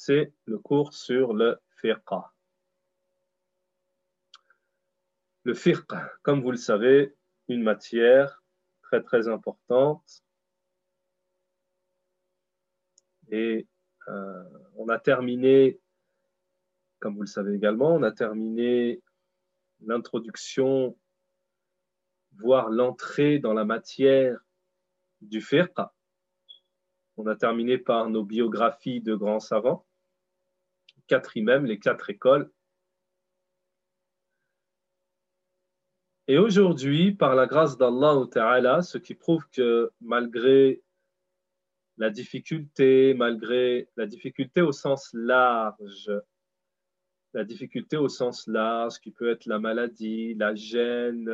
c'est le cours sur le fiqh. Le fiqh, comme vous le savez, une matière très très importante. Et on a terminé, comme vous le savez également, on a terminé l'introduction, voire l'entrée dans la matière du fiqh. On a terminé par nos biographies de grands savants, quatre imams, les quatre écoles. Et aujourd'hui, par la grâce d'Allah Ta'ala, ce qui prouve que malgré la difficulté au sens large, qui peut être la maladie, la gêne,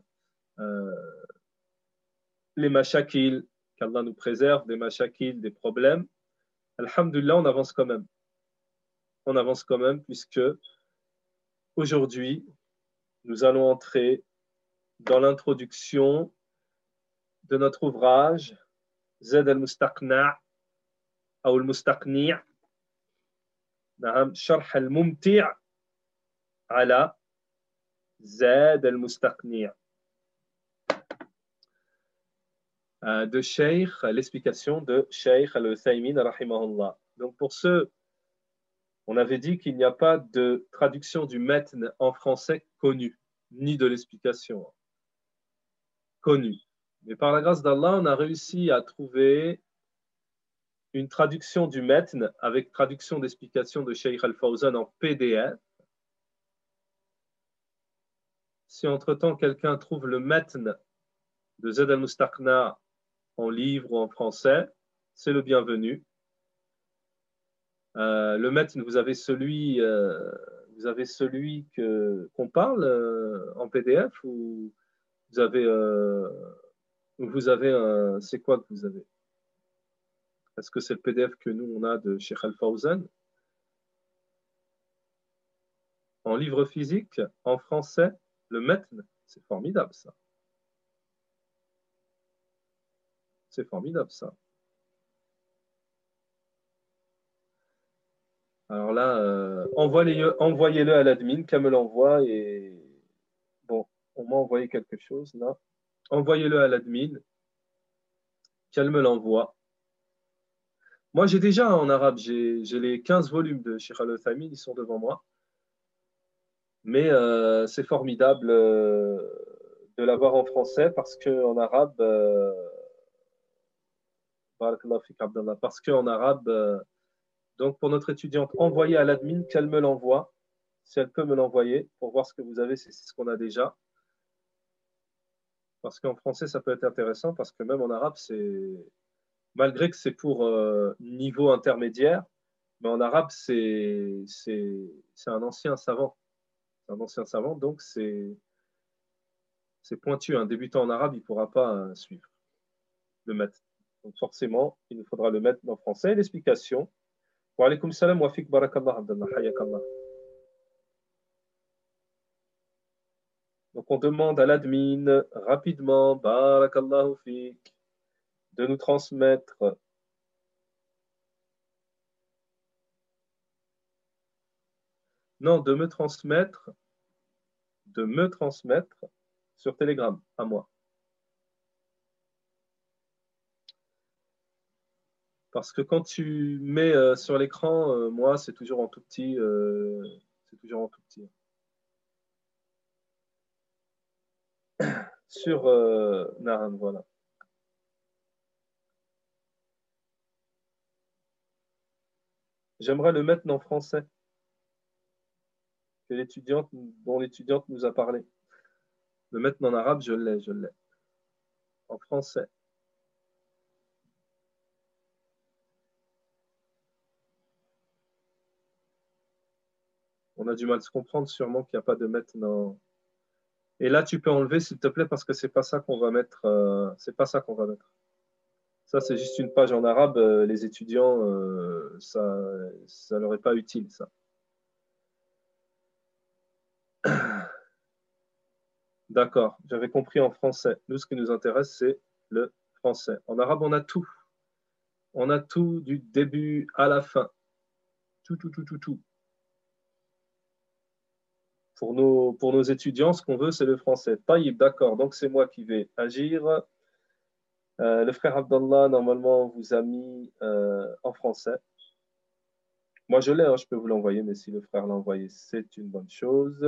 les mashakil, qu'Allah nous préserve des mashakil, des problèmes, alhamdulillah, on avance quand même. On avance quand même puisque aujourd'hui, nous allons entrer dans l'introduction de notre ouvrage Zad al-Mustaqna' ou al-Mustaqni' Sharh al-Mumti' ala Zad al-Mustaqni' de Cheikh, l'explication de Cheikh al-Uthaymin rahimahullah. Donc pour ceux, on avait dit qu'il n'y a pas de traduction du matn en français connue, ni de l'explication connue. Mais par la grâce d'Allah, on a réussi à trouver une traduction du matn avec traduction d'explication de Cheikh Al-Fawzan en PDF. Si entre-temps quelqu'un trouve le matn de Zad al-Mustaqna en livre ou en français, c'est le bienvenu. Le matn, vous avez celui qu'on parle en PDF ou vous avez c'est quoi que vous avez? Est-ce que c'est le PDF que nous on a de Cheikh Al-Fawzan en livre physique, en français, le matn? C'est formidable ça. C'est formidable ça. Alors là, envoyez-le à l'admin, qu'elle me l'envoie et bon, on m'a envoyé quelque chose là. Envoyez-le à l'admin, qu'elle me l'envoie. Moi, j'ai déjà en arabe, j'ai les 15 volumes de Cheikh Al-Uthaymin, ils sont devant moi. Mais c'est formidable de l'avoir en français parce qu'en arabe, parce qu'en arabe, donc pour notre étudiante, envoyez à l'admin qu'elle me l'envoie, si elle peut me l'envoyer pour voir ce que vous avez, c'est ce qu'on a déjà. Parce qu'en français, ça peut être intéressant parce que même en arabe, malgré que c'est pour niveau intermédiaire, mais en arabe, c'est un ancien savant. C'est un ancien savant, donc c'est pointu. Un débutant en arabe, il ne pourra pas suivre le mettre. Donc forcément, il nous faudra le mettre en français. L'explication. Wa alaykoum salam wa fik barakallah Abdallah, hayakallah. Donc on demande à l'admin rapidement, barakallahu fik, de nous transmettre de me transmettre sur Telegram à moi. Parce que quand tu mets sur l'écran, moi, c'est toujours en tout petit. C'est toujours en tout petit. Sur Naran, voilà. J'aimerais le mettre en français, dont l'étudiante nous a parlé. Le mettre en arabe, je l'ai. En français. On a du mal à se comprendre, sûrement qu'il n'y a pas de maintenant. Et là, tu peux enlever, s'il te plaît, parce que c'est pas ça qu'on va mettre. C'est pas ça qu'on va mettre. Ça, c'est juste une page en arabe. Les étudiants, ça leur est pas utile, ça. D'accord, j'avais compris en français. Nous, ce qui nous intéresse, c'est le français. En arabe, on a tout. On a tout du début à la fin. Tout. Pour nos étudiants, ce qu'on veut, c'est le français. Taïb, d'accord. Donc, c'est moi qui vais agir. Le frère Abdallah, normalement, vous a mis en français. Moi, je l'ai, hein, je peux vous l'envoyer, mais si le frère l'a envoyé, c'est une bonne chose.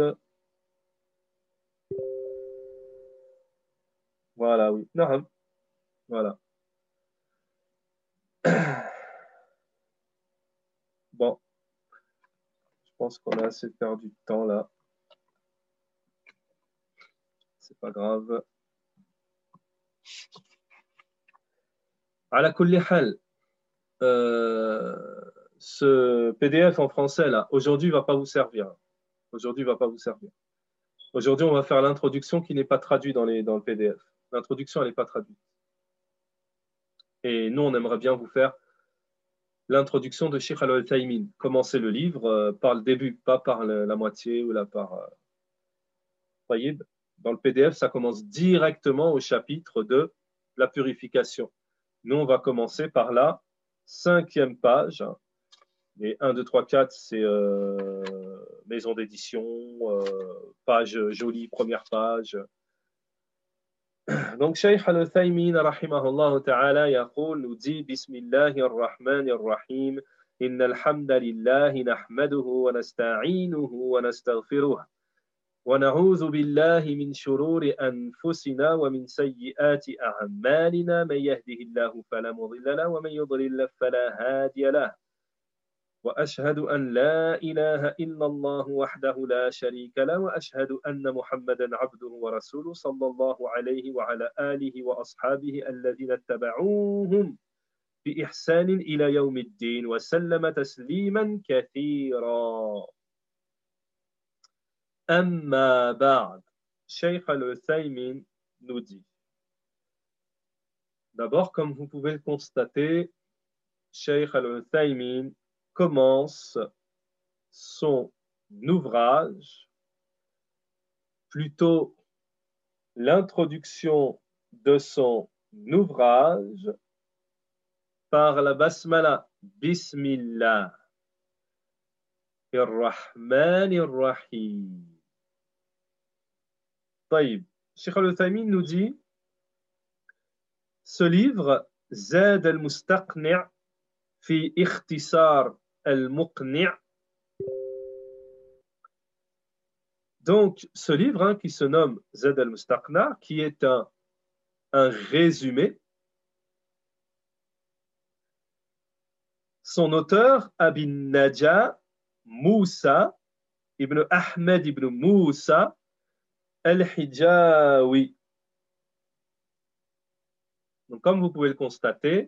Voilà, oui. Non, voilà. Bon, je pense qu'on a assez perdu de temps là. C'est pas grave. À la kulli hal, ce PDF en français là, aujourd'hui, va pas vous servir. Aujourd'hui, va pas vous servir. Aujourd'hui, on va faire l'introduction qui n'est pas traduite dans le PDF. L'introduction, elle n'est pas traduite. Et nous, on aimerait bien vous faire l'introduction de Sheikh Al-Uthaymin. Commencer le livre par le début, pas par la moitié ou la par. Dans le PDF, ça commence directement au chapitre de la purification. Nous, on va commencer par la 5e page. Et 1, 2, 3, 4, c'est maison d'édition, page jolie, première page. Donc, Shaykh Al-Uthaymin, rahimahullah ta'ala, يقول, nous dit, Bismillahir Rahmanir Rahim, Innal hamdalillahi nahmaduhu wa nasta'inuhu wa nastaghfiruh. ونعوذ بالله من شرور أنفسنا ومن سيئات أعمالنا من يهده الله فلا مضل له ومن يضلل فلا هادي له وأشهد أن لا إله إلا الله وحده لا شريك له وأشهد أن محمدا عبده ورسوله صلى الله عليه وعلى آله وأصحابه الذين اتبعوهم بإحسان إلى يوم الدين وسلم تسليما كثيرا. Amma ba'd, Sheikh Al-Uthaymin nous dit. D'abord, comme vous pouvez le constater, Sheikh Al-Uthaymin commence son ouvrage, plutôt l'introduction de son ouvrage, par la basmala. Bismillah ar-Rahman ar-Rahim. طيب. Cheikh Al-Uthaymin nous dit, ce livre, Zad al-Mustaqni' fi ikhtisar al-Muqni'. Donc, ce livre qui se nomme Zad al-Mustaqni', qui est un résumé, son auteur, Abi Najah Moussa ibn Ahmed ibn Moussa Al-Hijawi. Donc, comme vous pouvez le constater,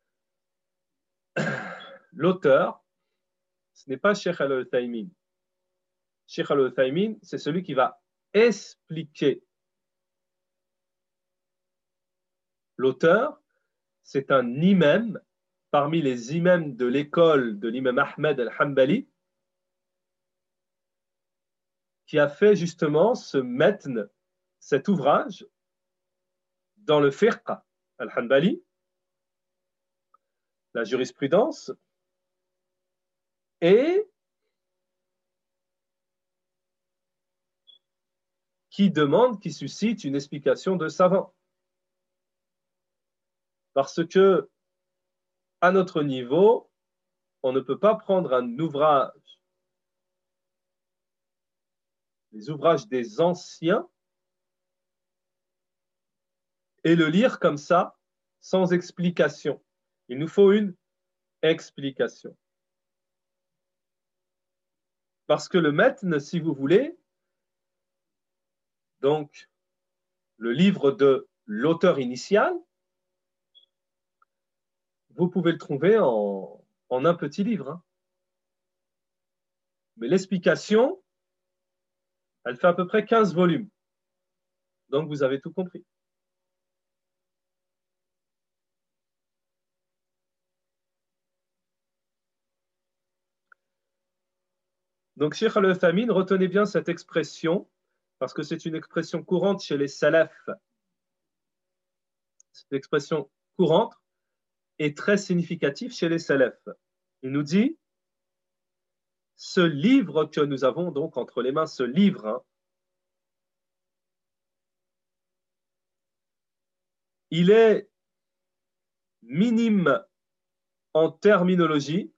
l'auteur, ce n'est pas Sheikh Al-Uthaymin. Sheikh Al-Uthaymin, c'est celui qui va expliquer. L'auteur, c'est un imam parmi les imams de l'école de l'imam Ahmed al-Hanbali qui a fait justement ce matn, cet ouvrage dans le fiqh al-Hanbali, la jurisprudence, et qui demande, qui suscite une explication de savant. Parce que, à notre niveau, on ne peut pas prendre un ouvrage, les ouvrages des anciens, et le lire comme ça, sans explication. Il nous faut une explication. Parce que le matn, si vous voulez, donc le livre de l'auteur initial, vous pouvez le trouver en un petit livre. Mais l'explication, elle fait à peu près 15 volumes. Donc vous avez tout compris. Donc, Cheikh Al-Uthaymin, retenez bien cette expression, parce que c'est une expression courante chez les salafs. C'est une expression courante et très significative chez les salafs. Il nous dit ce livre que nous avons donc entre les mains, ce livre, hein, il est minime en terminologie,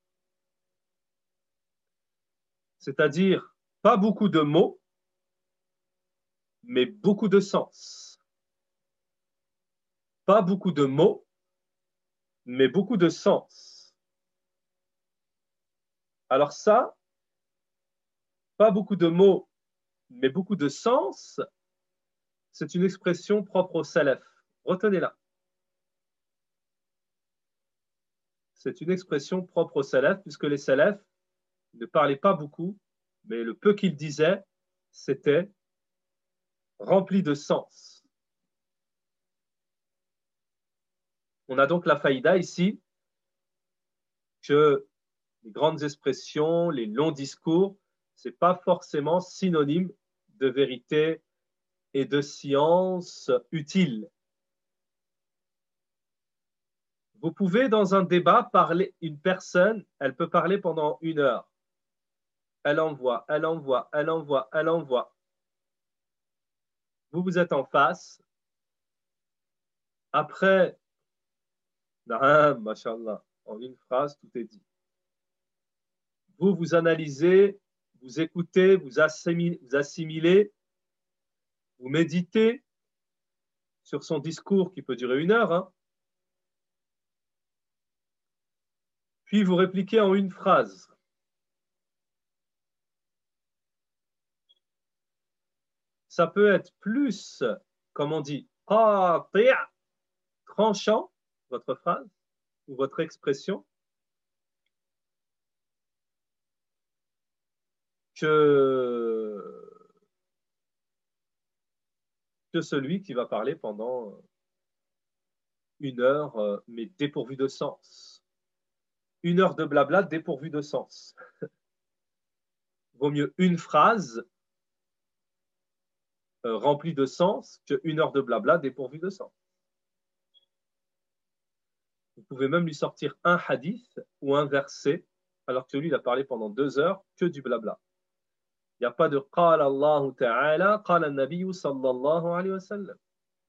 c'est-à-dire pas beaucoup de mots, mais beaucoup de sens. Pas beaucoup de mots, mais beaucoup de sens. Alors ça, pas beaucoup de mots, mais beaucoup de sens, c'est une expression propre au salaf. Retenez-la. C'est une expression propre au salaf, puisque les salafs ne parlaient pas beaucoup, mais le peu qu'ils disaient, c'était rempli de sens. On a donc la faïda ici que les grandes expressions, les longs discours, ce n'est pas forcément synonyme de vérité et de science utile. Vous pouvez, dans un débat, parler, une personne, elle peut parler pendant 1 heure. Elle envoie, elle envoie, elle envoie, elle envoie. Vous êtes en face. Après, machallah, en une phrase, tout est dit. Vous analysez, vous écoutez, vous assimilez, vous méditez sur son discours qui peut durer 1 heure, hein. Puis vous répliquez en une phrase. Ça peut être plus, comme on dit, tranchant, votre phrase ou votre expression, que celui qui va parler pendant 1 heure, mais dépourvu de sens. 1 heure de blabla dépourvu de sens. Vaut mieux une phrase remplie de sens que 1 heure de blabla dépourvu de sens. Vous pouvez même lui sortir un hadith ou un verset, alors que lui, il a parlé pendant 2 heures que du blabla. Il n'y a pas de qala Allah ta'ala, qala Nabi sallallahu alayhi wa sallam.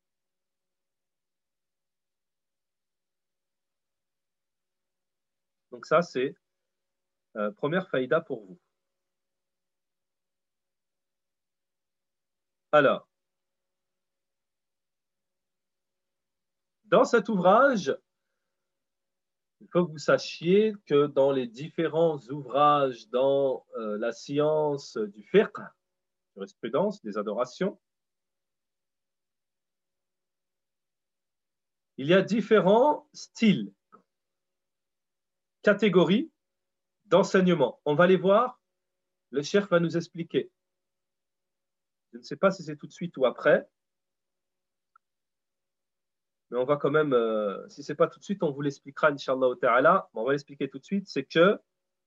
Donc ça, c'est première faïda pour vous. Alors, dans cet ouvrage, il faut que vous sachiez que dans les différents ouvrages dans la science du fiqh, jurisprudence, des adorations, il y a différents styles, catégories d'enseignement. On va les voir, le cheikh va nous expliquer. Je ne sais pas si c'est tout de suite ou après, mais on va quand même, si ce n'est pas tout de suite, on vous l'expliquera, Inch'Allah ta'ala, on va l'expliquer tout de suite, c'est que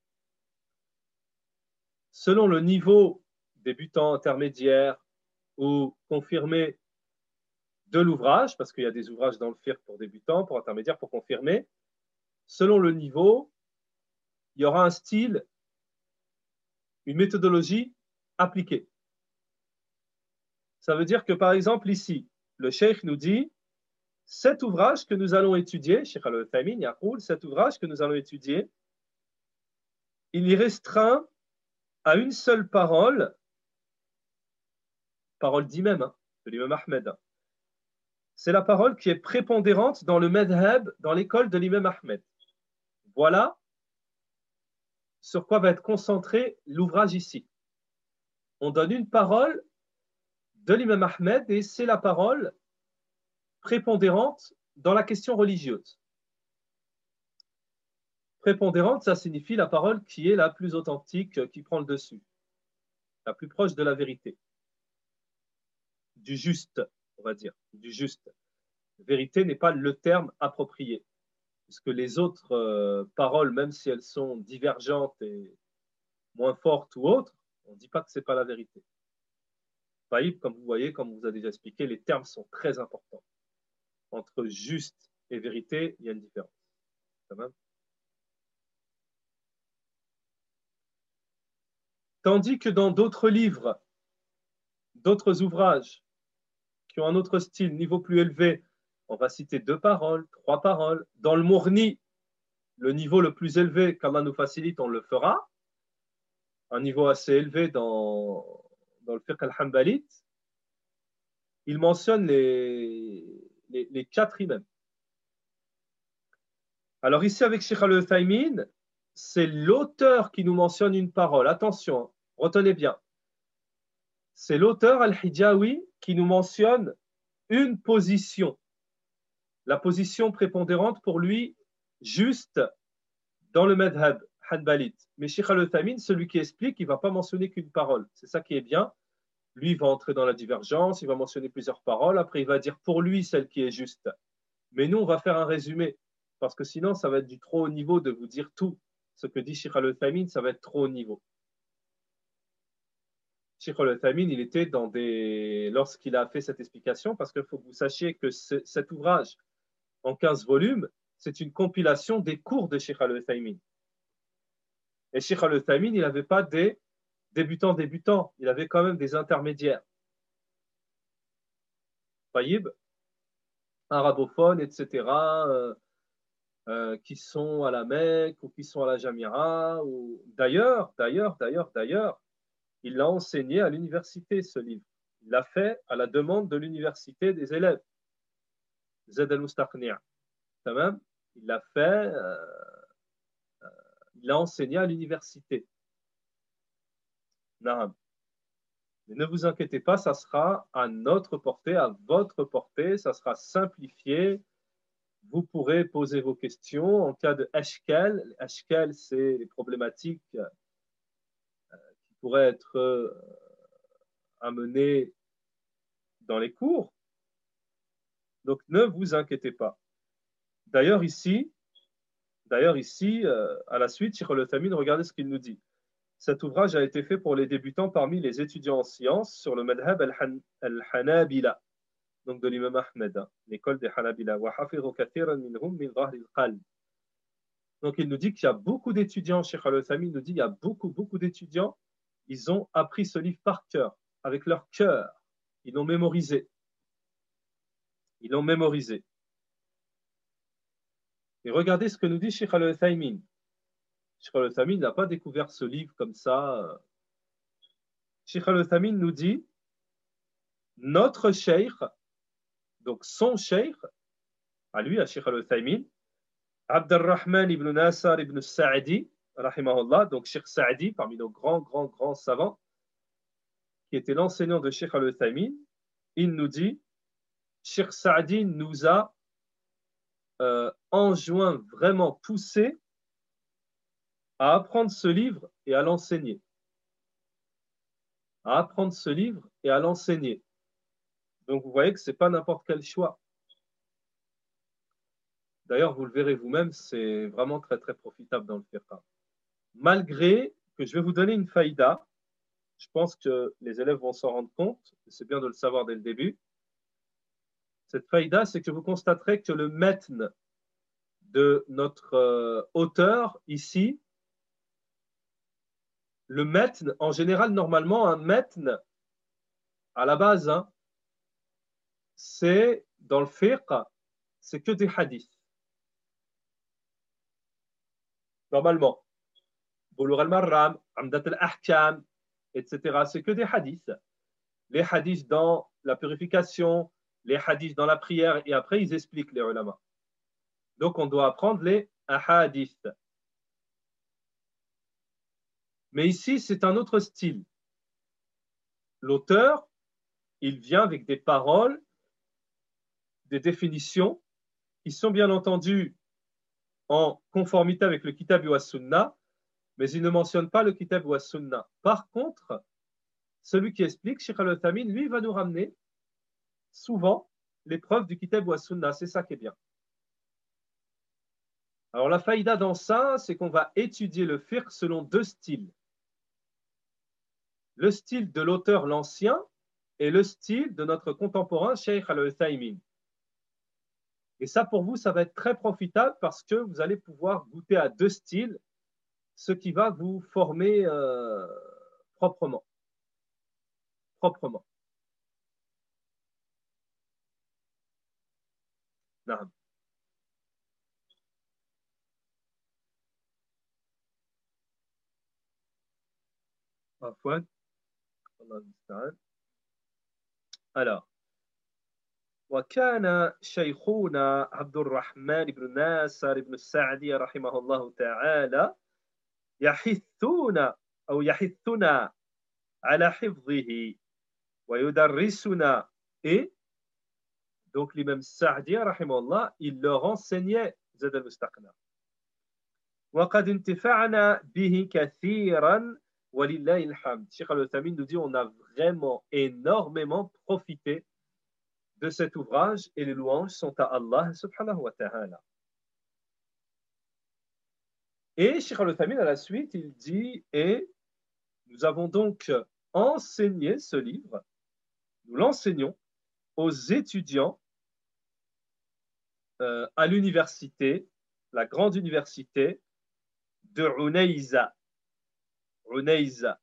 selon le niveau débutant, intermédiaire ou confirmé de l'ouvrage, parce qu'il y a des ouvrages dans le fiqh pour débutants, pour intermédiaires, pour confirmer, selon le niveau, il y aura un style, une méthodologie appliquée. Ça veut dire que, par exemple, ici, le cheikh nous dit, cet ouvrage que nous allons étudier, Cheikh Al-Uthaymin, Yaqoul, cet ouvrage que nous allons étudier, il y restreint à une seule parole d'imam, hein, de l'imam Ahmed. C'est la parole qui est prépondérante dans le madhab, dans l'école de l'imam Ahmed. Voilà sur quoi va être concentré l'ouvrage ici. On donne une parole de l'imam Ahmed et c'est la parole prépondérante dans la question religieuse. Prépondérante, ça signifie la parole qui est la plus authentique, qui prend le dessus, la plus proche de la vérité, du juste, on va dire, du juste. Vérité n'est pas le terme approprié, puisque les autres paroles, même si elles sont divergentes et moins fortes ou autres, on ne dit pas que ce n'est pas la vérité. Comme vous voyez, comme on vous a déjà expliqué, les termes sont très importants. Entre juste et vérité, il y a une différence. Quand même. Tandis que dans d'autres livres, d'autres ouvrages qui ont un autre style, niveau plus élevé, on va citer 2 paroles, 3 paroles. Dans le Mourni, le niveau le plus élevé, qu'Allah nous facilite, on le fera. Un niveau assez élevé dans le fiqh al-Hanbalite. Il mentionne les 4 imams. Alors ici, avec Sheikh al-Uthaymin, c'est l'auteur qui nous mentionne une parole. Attention, retenez bien. C'est l'auteur al-Hijawi qui nous mentionne une position. La position prépondérante pour lui, juste dans le madhab hanbalite. Mais Sheikh al-Uthaymin, celui qui explique, il ne va pas mentionner qu'une parole. C'est ça qui est bien. Lui, il va entrer dans la divergence, il va mentionner plusieurs paroles. Après, il va dire pour lui celle qui est juste. Mais nous, on va faire un résumé. Parce que sinon, ça va être du trop haut niveau de vous dire tout. Ce que dit Sheikh al-Uthaymin, ça va être trop haut niveau. Sheikh al-Uthaymin, il était lorsqu'il a fait cette explication, parce qu'il faut que vous sachiez que cet ouvrage, en 15 volumes, c'est une compilation des cours de Sheikh al-Uthaymin. Et Sheikh al-Uthaymin, il n'avait pas des débutants, il avait quand même des intermédiaires. Taïb, arabophones, etc., qui sont à la Mecque ou qui sont à la Jamira. D'ailleurs, il l'a enseigné à l'université, ce livre. Il l'a fait à la demande de l'université des élèves. Zed al-Mustaqni'. Il l'a fait, il l'a enseigné à l'université. Naam. Mais ne vous inquiétez pas, ça sera à notre portée, à votre portée, ça sera simplifié. Vous pourrez poser vos questions en cas de ashkal. Ashkal, c'est les problématiques qui pourraient être amenées dans les cours. Donc, ne vous inquiétez pas. D'ailleurs, ici, à la suite, Sheikh al-Uthaymin, regardez ce qu'il nous dit. Cet ouvrage a été fait pour les débutants parmi les étudiants en sciences sur le madhab al-Hanabila, donc de l'imam Ahmed, l'école des Hanabila. Donc il nous dit qu'il y a beaucoup d'étudiants, Sheikh al-Uthaymin nous dit, il y a beaucoup d'étudiants, ils ont appris ce livre par cœur, avec leur cœur, ils l'ont mémorisé. Ils l'ont mémorisé. Et regardez ce que nous dit Sheikh al-Uthaymin. Sheikh al-Uthaymin n'a pas découvert ce livre comme ça. Sheikh al-Uthaymin nous dit, notre cheikh, donc son cheikh, à lui, à Sheikh al-Uthaymin, Abd al-Rahman ibn Nasar ibn Sa'di, rahimahullah, donc Sheikh Sa'di, parmi nos grands savants, qui était l'enseignant de Sheikh al-Uthaymin, il nous dit, Sheikh Sa'di nous a enjoint, vraiment poussé à apprendre ce livre et à l'enseigner. À apprendre ce livre et à l'enseigner. Donc vous voyez que ce n'est pas n'importe quel choix. D'ailleurs, vous le verrez vous-même, c'est vraiment très profitable dans le fiqh. Malgré que je vais vous donner une faïda, je pense que les élèves vont s'en rendre compte, c'est bien de le savoir dès le début. Cette faïda, c'est que vous constaterez que le metn de notre auteur ici, le metn, en général, normalement, un metn, à la base, hein, c'est dans le fiqh, c'est que des hadiths. Normalement. Bulugh al-Marram, Amdat al-Ahkam, etc. C'est que des hadiths. Les hadiths dans la purification, les hadiths dans la prière, et après ils expliquent les ulama. Donc on doit apprendre les hadiths. Mais ici, c'est un autre style. L'auteur, il vient avec des paroles, des définitions qui sont bien entendu en conformité avec le Kitab wa Sunnah, mais il ne mentionne pas le Kitab wa Sunnah. Par contre, celui qui explique, Sheikh al-Uthaymin, lui, va nous ramener souvent les preuves du Kitab wa Sunnah. C'est ça qui est bien. Alors la faïda dans ça, c'est qu'on va étudier le fiqh selon 2 styles. Le style de l'auteur l'ancien et le style de notre contemporain, Sheikh al-Uthaymin. Et ça, pour vous, ça va être très profitable parce que vous allez pouvoir goûter à 2 styles, ce qui va vous former proprement. Proprement. نعم. عفوا. الله المستعان. Alors, وكان شيخنا عبد الرحمن بن ناصر بن السعدي رحمه الله تعالى يحثنا أو يحثنا على حفظه ويدرسنا. Et donc l'imam Sa'di رحمه الله, il leur enseignait زاد المستقنع. وقد انتفعنا به كثيرا ولله الحمد. Cheikh Al-Uthaymeen nous dit on a vraiment énormément profité de cet ouvrage et les louanges sont à Allah subhanahu wa ta'ala. Et Cheikh Al-Uthaymeen à la suite il dit et nous avons donc enseigné ce livre, nous l'enseignons aux étudiants à l'université, la grande université de Unayza. Unayza.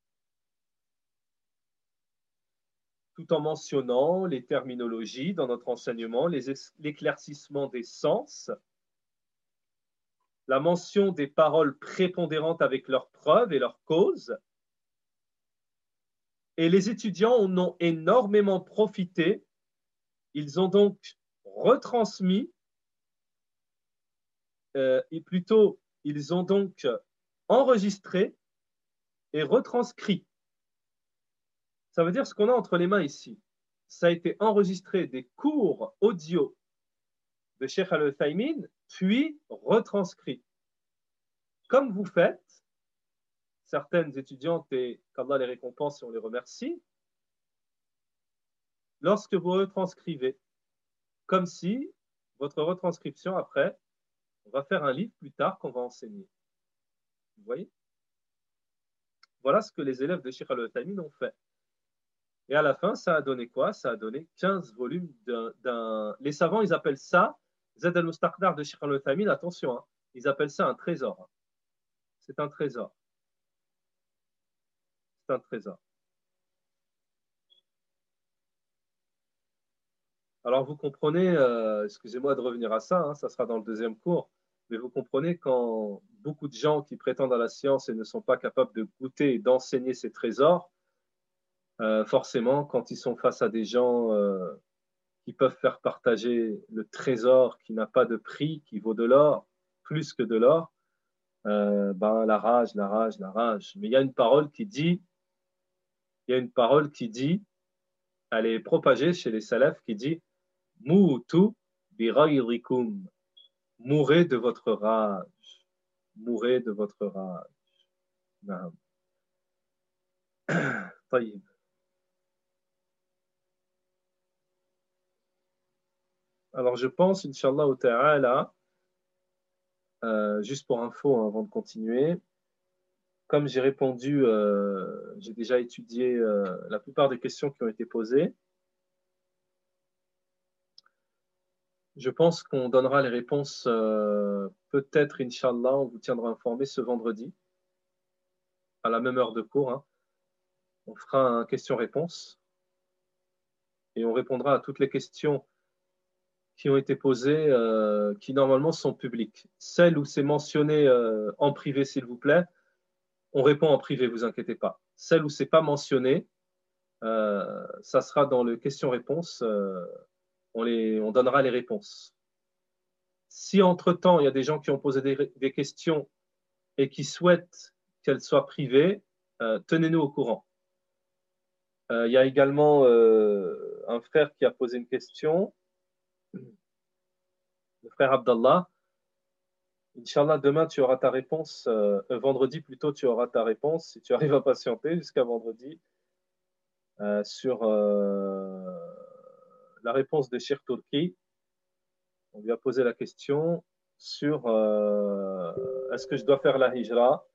Tout en mentionnant les terminologies dans notre enseignement, l'éclaircissement des sens, la mention des paroles prépondérantes avec leurs preuves et leurs causes. Et les étudiants en ont énormément profité. Ils ont donc retransmis, et plutôt, ils ont donc enregistré et retranscrit. Ça veut dire ce qu'on a entre les mains ici. Ça a été enregistré des cours audio de Cheikh Al-Uthaymeen, puis retranscrit. Comme vous faites, certaines étudiantes, et qu'Allah les récompense et on les remercie, lorsque vous retranscrivez, comme si votre retranscription, après, on va faire un livre plus tard qu'on va enseigner. Vous voyez? Voilà ce que les élèves de Cheikh Al-Uthaymeen ont fait. Et à la fin, ça a donné quoi? Ça a donné 15 volumes d'un... Les savants, ils appellent ça, Zad al-Mustaqdar de Cheikh Al-Uthaymeen, attention, hein, ils appellent ça un trésor. C'est un trésor. C'est un trésor. Alors vous comprenez, excusez-moi de revenir à ça, hein, ça sera dans le deuxième cours, mais vous comprenez quand beaucoup de gens qui prétendent à la science et ne sont pas capables de goûter et d'enseigner ces trésors, forcément, quand ils sont face à des gens qui peuvent faire partager le trésor qui n'a pas de prix, qui vaut de l'or, plus que de l'or, ben, la rage, la rage, la rage. Mais il y a une parole qui dit, elle est propagée chez les salafs qui dit Moutu bi ghayrikum. Mourrez de votre rage. Mourrez de votre rage. Naam. طيب. Alors je pense, Inch'Allah ta'ala, juste pour info hein, avant de continuer, comme j'ai répondu, j'ai déjà étudié la plupart des questions qui ont été posées. Je pense qu'on donnera les réponses peut-être, Inch'Allah, on vous tiendra informé ce vendredi, à la même heure de cours. Hein. On fera un question-réponse et on répondra à toutes les questions qui ont été posées, qui normalement sont publiques. Celles où c'est mentionné en privé, s'il vous plaît, on répond en privé, vous inquiétez pas. Celles où c'est pas mentionné, ça sera dans le question-réponse, on donnera les réponses. Si entre-temps, il y a des gens qui ont posé des questions et qui souhaitent qu'elles soient privées, tenez-nous au courant. Il y a également un frère qui a posé une question, le frère Abdallah. Inch'Allah, demain, tu auras ta réponse. Vendredi, plutôt, tu auras ta réponse, si tu arrives à patienter jusqu'à vendredi, sur la réponse de Cheikh Turki. On lui a posé la question sur est-ce que je dois faire la hijra?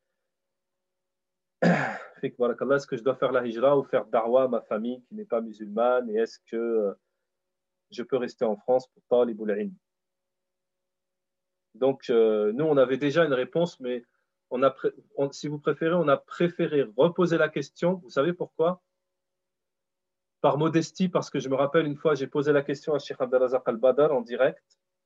Est-ce que je dois faire la hijra ou faire darwa à ma famille qui n'est pas musulmane? Et est-ce que je peux rester en France pour talibul ilm? Donc, nous, on avait déjà une réponse, mais si vous préférez, on a préféré reposer la question. Vous savez pourquoi? Par modestie, parce que je me rappelle une fois, j'ai posé la question à Cheikh Abdelrazak Al-Badr en direct.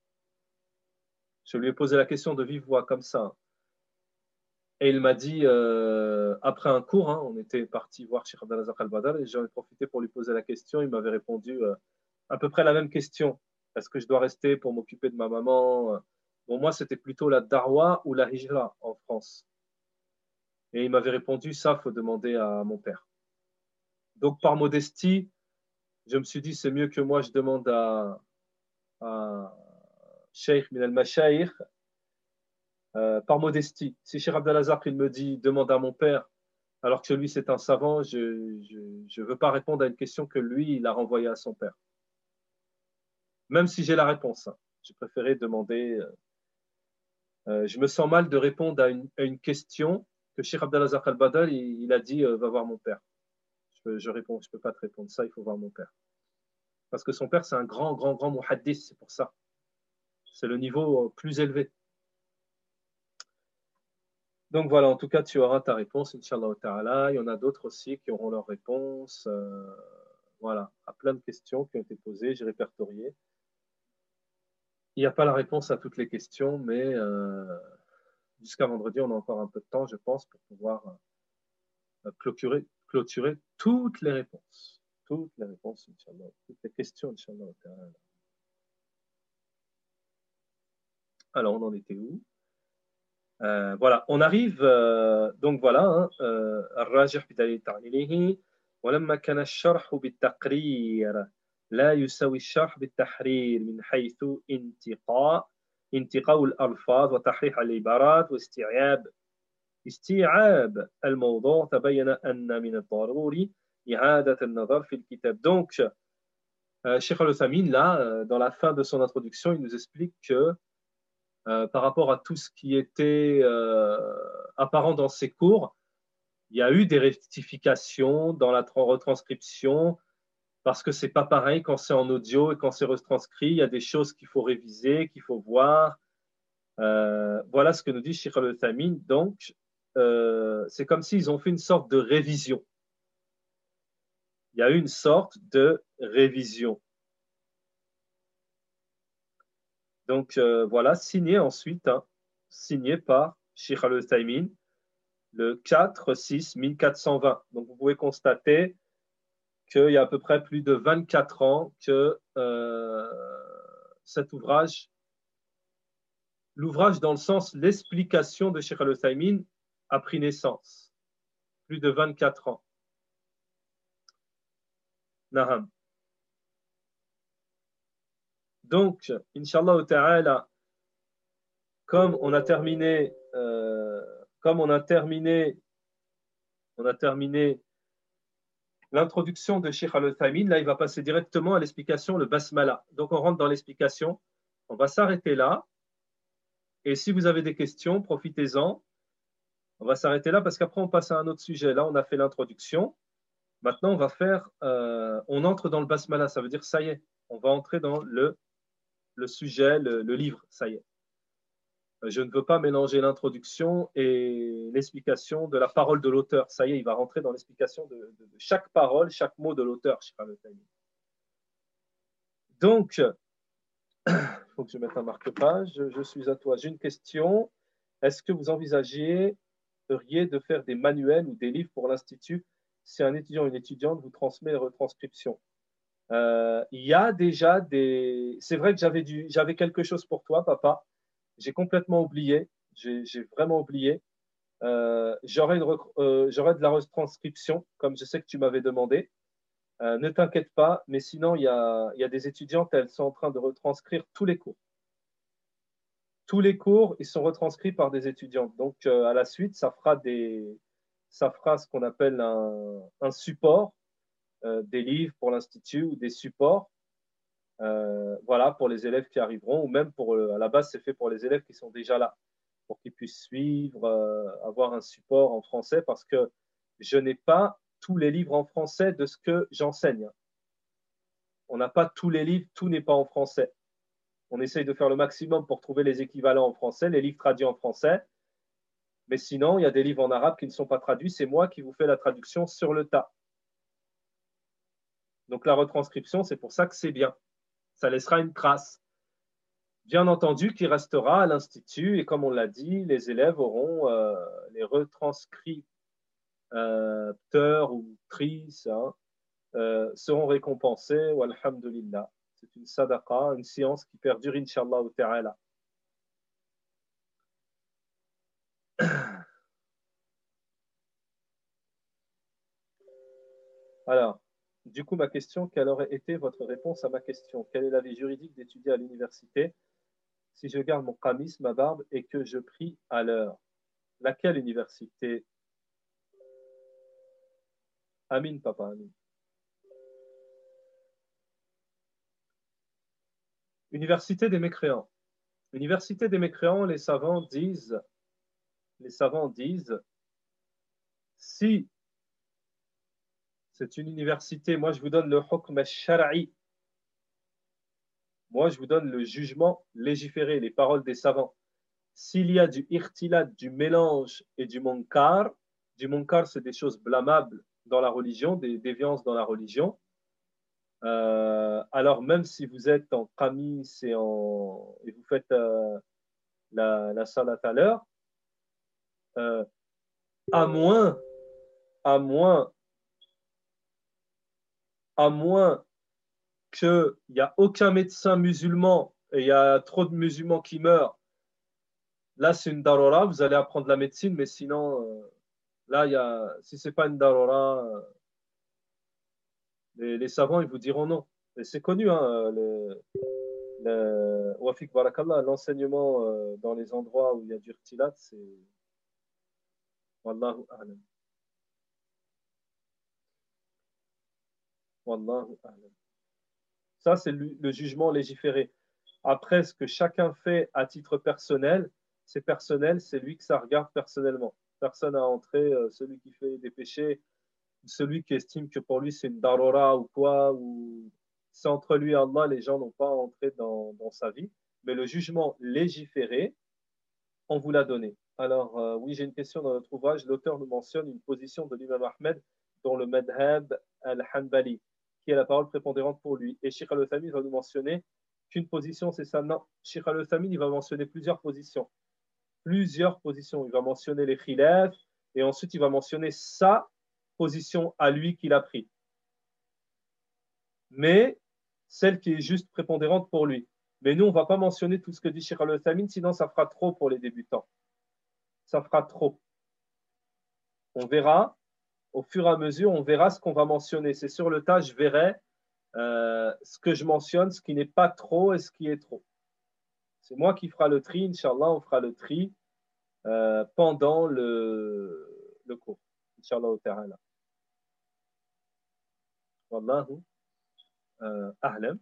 Je lui ai posé la question de vive voix, comme ça. Et il m'a dit, après un cours, hein, on était parti voir Cheikh Abdelrazak Al-Badr et j'en ai profité pour lui poser la question. Il m'avait répondu à peu près la même question. Est-ce que je dois rester pour m'occuper de ma maman? Bon, moi, c'était plutôt la darwa ou la hijra en France. Et il m'avait répondu, ça, il faut demander à mon père. Donc, par modestie, je me suis dit, c'est mieux que moi, je demande à Sheikh Min al-Mashayikh, par modestie. Si Cheikh Abdelazar, il me dit, demande à mon père, alors que lui, c'est un savant, je ne veux pas répondre à une question que lui, il a renvoyée à son père. Même si j'ai la réponse, hein. J'ai préféré demander. Je me sens mal de répondre à une question que Cheikh Abdelazar Al-Badr, il a dit, va voir mon père. Je réponds, je ne peux pas te répondre ça, il faut voir mon père. Parce que son père, c'est un grand, grand, grand muhaddis, c'est pour ça. C'est le niveau plus élevé. Donc voilà, en tout cas, tu auras ta réponse, Inch'Allah ta'ala. Il y en a d'autres aussi qui auront leur réponse. Voilà, à plein de questions qui ont été posées, j'ai répertorié. Il n'y a pas la réponse à toutes les questions, mais jusqu'à vendredi, on a encore un peu de temps, je pense, pour pouvoir clôturer toutes les réponses. Toutes les réponses, Inch'Allah. Toutes les questions, Inch'Allah ta'ala. Alors, on en était où? Voilà, on arrive, donc voilà, الراجح بدليل تعليله ولما كان الشرح بالتقرير لا يساوي الشرح بالتحرير من حيث انتقاء الألفاظ وتحريح العبارات استيعاب الموضوع تبين أن من الضروري إعادة النظر في الكتاب. Donc, Cheikh Al-Uthaymeen, là, dans la fin de son introduction, il nous explique que par rapport à tout ce qui était apparent dans ses cours, il y a eu des rectifications dans la retranscription parce que c'est pas pareil quand c'est en audio et quand c'est retranscrit. Il y a des choses qu'il faut réviser, qu'il faut voir. Voilà ce que nous dit Cheikh Al-Uthaymeen. Donc, c'est comme s'ils ont fait une sorte de révision. Il y a eu une sorte de révision. Donc, voilà, signé ensuite, hein, signé par Cheikh Al-Uthaymeen, le 4-6-1420. Donc, vous pouvez constater qu'il y a à peu près plus de 24 ans que cet ouvrage, l'ouvrage dans le sens l'explication de Cheikh Al-Uthaymeen a pris naissance. Plus de 24 ans. Naham. Donc, Inch'Allah ta'ala, comme on a terminé, l'introduction de Cheikh Al-Uthaymeen, là, il va passer directement à l'explication, le basmala. Donc, on rentre dans l'explication. On va s'arrêter là. Et si vous avez des questions, profitez-en. On va s'arrêter là parce qu'après, on passe à un autre sujet. Là, on a fait l'introduction. Maintenant, on entre dans le basmala. Ça veut dire, ça y est, on va entrer dans le sujet, le livre. Ça y est. Je ne veux pas mélanger l'introduction et l'explication de la parole de l'auteur. Ça y est, il va rentrer dans l'explication de chaque parole, chaque mot de l'auteur. Donc, il faut que je mette un marque-page. Je suis à toi. J'ai une question. Est-ce que vous envisageriez de faire des manuels ou des livres pour l'Institut si un étudiant ou une étudiante vous transmet les retranscriptions? Il y a déjà des... C'est vrai que j'avais quelque chose pour toi, papa. J'ai complètement oublié. J'ai vraiment oublié. J'aurai de la retranscription, comme je sais que tu m'avais demandé. Ne t'inquiète pas, mais sinon, il y a des étudiantes, elles sont en train de retranscrire tous les cours. Tous les cours, ils sont retranscrits par des étudiantes. Donc, à la suite, ça fera ce qu'on appelle un support, des livres pour l'Institut ou des supports, voilà, pour les élèves qui arriveront, ou même à la base, c'est fait pour les élèves qui sont déjà là, pour qu'ils puissent suivre, avoir un support en français, parce que je n'ai pas tous les livres en français de ce que j'enseigne. On n'a pas tous les livres, tout n'est pas en français. On essaye de faire le maximum pour trouver les équivalents en français, les livres traduits en français. Mais sinon, il y a des livres en arabe qui ne sont pas traduits. C'est moi qui vous fais la traduction sur le tas. Donc la retranscription, c'est pour ça que c'est bien. Ça laissera une trace. Bien entendu, qui restera à l'Institut. Et comme on l'a dit, les élèves auront les retranscripteurs ou trices seront récompensés. Walhamdulillah. C'est une sadaqa, une science qui perdure, Inch'Allah ta'ala. Alors, du coup, ma question, quelle aurait été votre réponse à ma question? Quel est l'avis juridique d'étudier à l'université si je garde mon qamis, ma barbe et que je prie à l'heure? Laquelle université? Amin, papa, Amin. Université des mécréants. Université des mécréants, les savants disent, si c'est une université, moi je vous donne le hukm al-shar'i, moi je vous donne le jugement légiféré, les paroles des savants. S'il y a du irtilat, du mélange et du munkar c'est des choses blâmables dans la religion, des déviances dans la religion. Alors même si vous êtes en qamis et vous faites la salat à l'heure, à moins, à moins, à moins qu'il n'y a aucun médecin musulman et il y a trop de musulmans qui meurent, là c'est une darura, vous allez apprendre la médecine, mais sinon, là, si ce n'est pas une darura, les savants, ils vous diront non. Et c'est connu, hein, Wafik Barakallah, l'enseignement dans les endroits où il y a du rtilat, c'est Wallahu a'lam. Wallahu a'lam. Ça, c'est le jugement légiféré. Après, ce que chacun fait à titre personnel, c'est personnel, c'est lui que ça regarde personnellement. Personne n'a entré, celui qui fait des péchés, celui qui estime que pour lui c'est une darora ou quoi, ou c'est entre lui et Allah, les gens n'ont pas entré dans sa vie. Mais le jugement légiféré, on vous l'a donné. Alors, oui, j'ai une question dans notre ouvrage. L'auteur nous mentionne une position de l'imam Ahmed dans le madhab al-Hanbali, qui est la parole prépondérante pour lui. Et Sheikh al-Uthaymin va nous mentionner qu'une position, c'est ça. Non, Sheikh al-Uthaymin, il va mentionner plusieurs positions. Plusieurs positions. Il va mentionner les khilaf et ensuite il va mentionner sa position à lui qu'il a pris. Mais celle qui est juste prépondérante pour lui. Mais nous, on ne va pas mentionner tout ce que dit Sheikh al-Uthaymin, sinon ça fera trop pour les débutants. Ça fera trop. On verra, au fur et à mesure, on verra ce qu'on va mentionner. C'est sur le tas, je verrai ce que je mentionne, ce qui n'est pas trop et ce qui est trop. C'est moi qui fera le tri, Inch'Allah, on fera le tri pendant le cours. Inch'Allah ta'ala. Wallahu a'lam.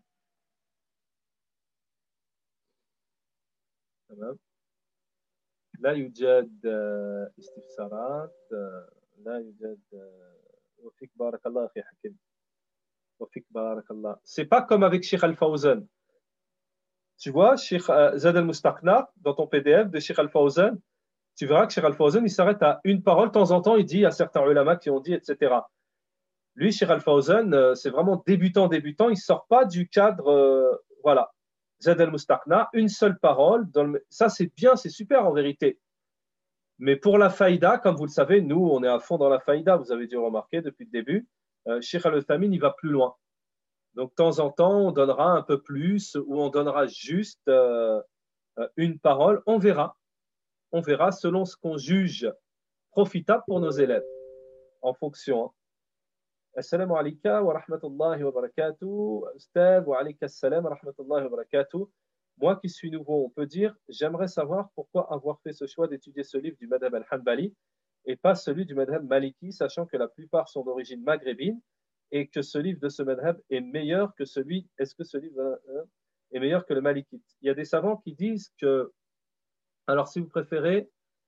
تمام. لا يوجد استفسارات لا يوجد وفيك بارك الله أخي حكيم وفيك بارك الله. C'est pas comme avec Sheikh Al-Fawzan. Tu vois, Sheikh Zad al-Mustaqna, dans ton PDF de Sheikh Al-Fawzan, tu verras que Sheikh Al-Fawzan, il s'arrête à une parole. De temps en temps, il dit à certains ulama qui ont dit, etc. Lui, Sheikh Al-Fawzan, c'est vraiment débutant. Il ne sort pas du cadre, voilà. Zad al-Mustaqna, une seule parole. Ça, c'est bien, c'est super en vérité. Mais pour la faïda, comme vous le savez, nous, on est à fond dans la faïda, vous avez dû remarquer depuis le début. Sheikh Al-Uthaymeen, il va plus loin. Donc, de temps en temps, on donnera un peu plus ou on donnera juste une parole. On verra. On verra selon ce qu'on juge profitable pour nos élèves, en fonction. Hein. Assalamu alaikum wa rahmatullahi wa barakatuh. Ustad wa alaikum assalam wa rahmatullahi wa barakatuh. Moi qui suis nouveau, on peut dire, j'aimerais savoir pourquoi avoir fait ce choix d'étudier ce livre du Madhab al-Hanbali et pas celui du Madhab Maliki, sachant que la plupart sont d'origine maghrébine et que ce livre de ce Madhab est meilleur que celui, est-ce que ce livre est meilleur que le Malikite? Il y a des savants qui disent que, alors si vous préférez,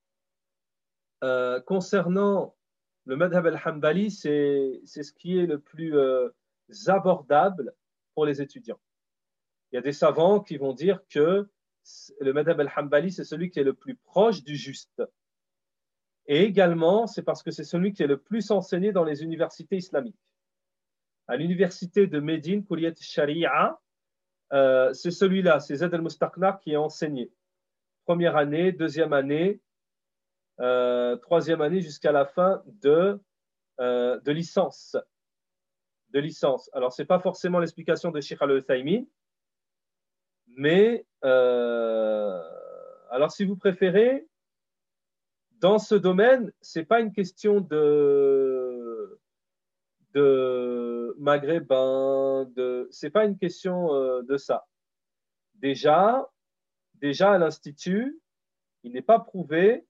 concernant le Madhab al-Hanbali, c'est ce qui est le plus abordable pour les étudiants. Il y a des savants qui vont dire que le madhab al-Hanbali, c'est celui qui est le plus proche du juste. Et également, c'est parce que c'est celui qui est le plus enseigné dans les universités islamiques. À l'université de Médine, Kulliyat Sharia, c'est celui-là, c'est Zaid al-Mustaqna qui est enseigné. Première année, deuxième année, troisième année jusqu'à la fin de licence. De licence. Alors, ce n'est pas forcément l'explication de Sheikh al-Uthaymin, mais alors, si vous préférez, dans ce domaine, ce n'est pas une question de maghrébin, ce n'est pas une question de ça. Déjà à l'Institut, il n'est pas prouvé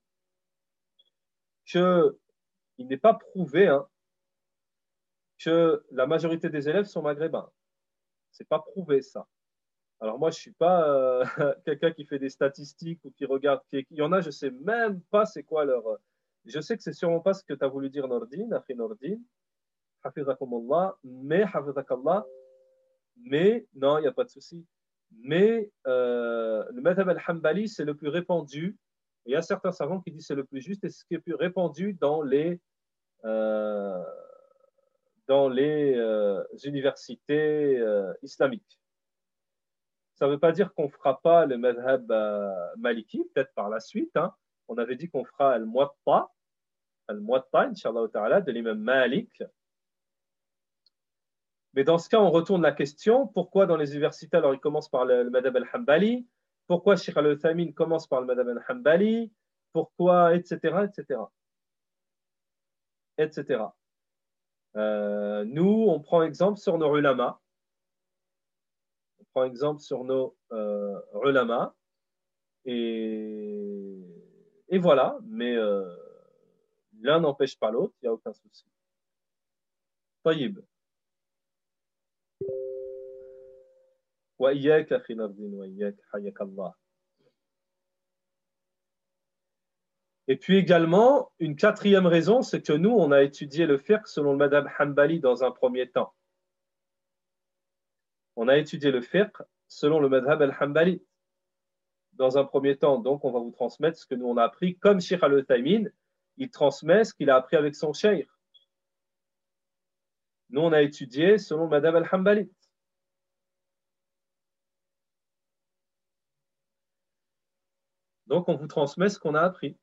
hein, que la majorité des élèves sont maghrébins. C'est pas prouvé ça. Alors moi, je suis pas quelqu'un qui fait des statistiques ou qui regarde. Il y en a, je sais même pas c'est quoi leur. Je sais que c'est sûrement pas ce que tu as voulu dire, Nordine, Akhi Nordine. Hafizakumullah, Hafizakallah, mais non, il n'y a pas de souci. Mais le madhab al-Hanbali, c'est le plus répandu. Il y a certains savants qui disent que c'est le plus juste et c'est ce qui est le plus répandu euh, dans les universités islamiques. Ça ne veut pas dire qu'on ne fera pas le madhab maliki, peut-être par la suite. Hein. On avait dit qu'on fera al-Muwatta, Inch'Allah ta'ala, de l'imam Malik. Mais dans ce cas, on retourne la question. Pourquoi dans les universités, alors ils commencent par le madhab al-Hanbali? Pourquoi Sheikh al-Uthaymin commence par le madhab al-Hanbali? Pourquoi, etc., etc., etc. Nous, on prend exemple sur nos ulama. On prend exemple sur nos ulama. Et voilà, mais l'un n'empêche pas l'autre, il n'y a aucun souci. طيب. وإياك أخي نردين وإياك حياك الله. Et puis également, une quatrième raison, c'est que nous, on a étudié le fiqh selon le madhab Hanbali dans un premier temps. On a étudié le fiqh selon le madhab al-Hanbali dans un premier temps. Donc, on va vous transmettre ce que nous, on a appris. Comme Sheikh al-Uthaymin, il transmet ce qu'il a appris avec son cheikh. Nous, on a étudié selon le madhab al-Hanbali. Donc, on vous transmet ce qu'on a appris.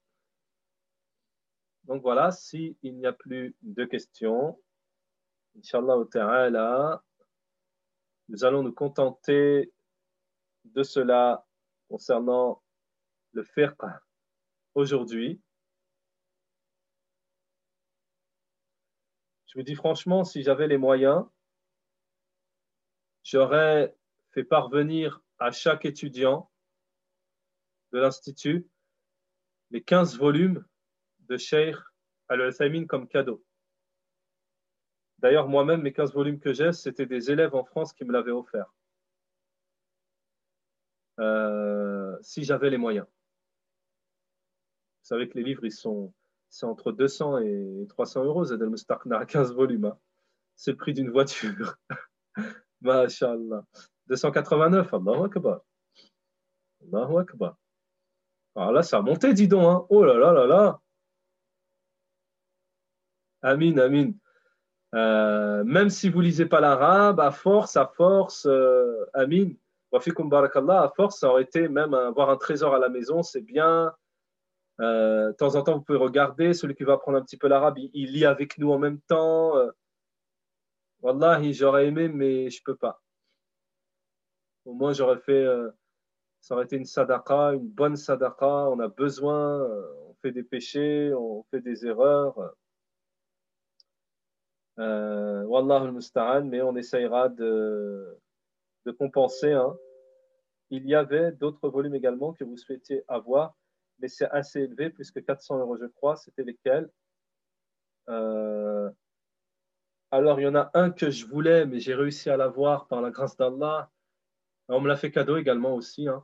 Donc voilà, s'il n'y a plus de questions, Inch'Allah ta'ala, nous allons nous contenter de cela concernant le fiqh aujourd'hui. Je vous dis franchement, si j'avais les moyens, j'aurais fait parvenir à chaque étudiant de l'Institut les 15 volumes de Cheikh Al-Uthaymin comme cadeau. D'ailleurs, moi-même, mes 15 volumes que j'ai, c'était des élèves en France qui me l'avaient offert. Si j'avais les moyens. Vous savez que les livres, c'est entre 200 et 300 euros. Zed al-Mustaqna à 15 volumes. Hein. C'est le prix d'une voiture. Masha'Allah. 289, Allahu Akbar. Allahu Akbar. Alors là, ça a monté, dis donc. Hein. Oh là là là là. Amin, amin. Même si vous lisez pas l'arabe, à force, amin. Wa fikum barakallah, à force, ça aurait été même avoir un trésor à la maison, c'est bien. De temps en temps, vous pouvez regarder. Celui qui va apprendre un petit peu l'arabe, il lit avec nous en même temps. Wallahi, j'aurais aimé, mais je peux pas. Au moins, j'aurais fait. Ça aurait été une sadaqa, une bonne sadaqa. On a besoin. On fait des péchés, on fait des erreurs. Wallahu al-musta'an, mais on essayera de compenser. Hein. Il y avait d'autres volumes également que vous souhaitiez avoir, mais c'est assez élevé, plus que 400 euros, je crois. C'était lesquels? Alors, il y en a un que je voulais, mais j'ai réussi à l'avoir par la grâce d'Allah. On me l'a fait cadeau également aussi. Hein.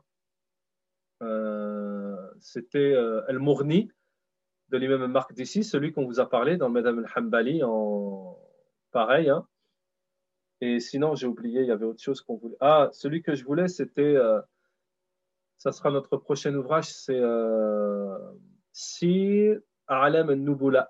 C'était El-Mourni de l'imam Marc d'ici, celui qu'on vous a parlé dans le Madame al-Hambali en pareil. Hein. Et sinon, j'ai oublié, il y avait autre chose qu'on voulait. Ah, celui que je voulais, c'était, ça sera notre prochain ouvrage, c'est Sir A'lam al-Nubula.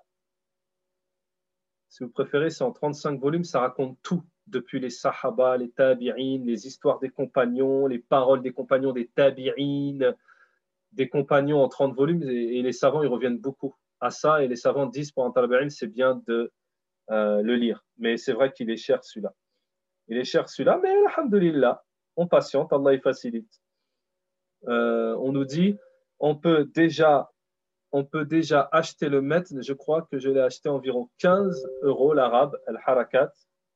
Si vous préférez, c'est en 35 volumes, ça raconte tout, depuis les Sahaba, les Tabi'in, les histoires des compagnons, les paroles des compagnons des Tabi'in, des compagnons en 30 volumes, et les savants, ils reviennent beaucoup à ça, et les savants disent pour un talib ilm, c'est bien de le lire. Mais c'est vrai qu'il est cher celui-là. Il est cher celui-là, mais alhamdulillah, on patiente, Allah il facilite. On nous dit, on peut déjà acheter le metn, je crois que je l'ai acheté environ 15 euros, l'arabe, al-harakat.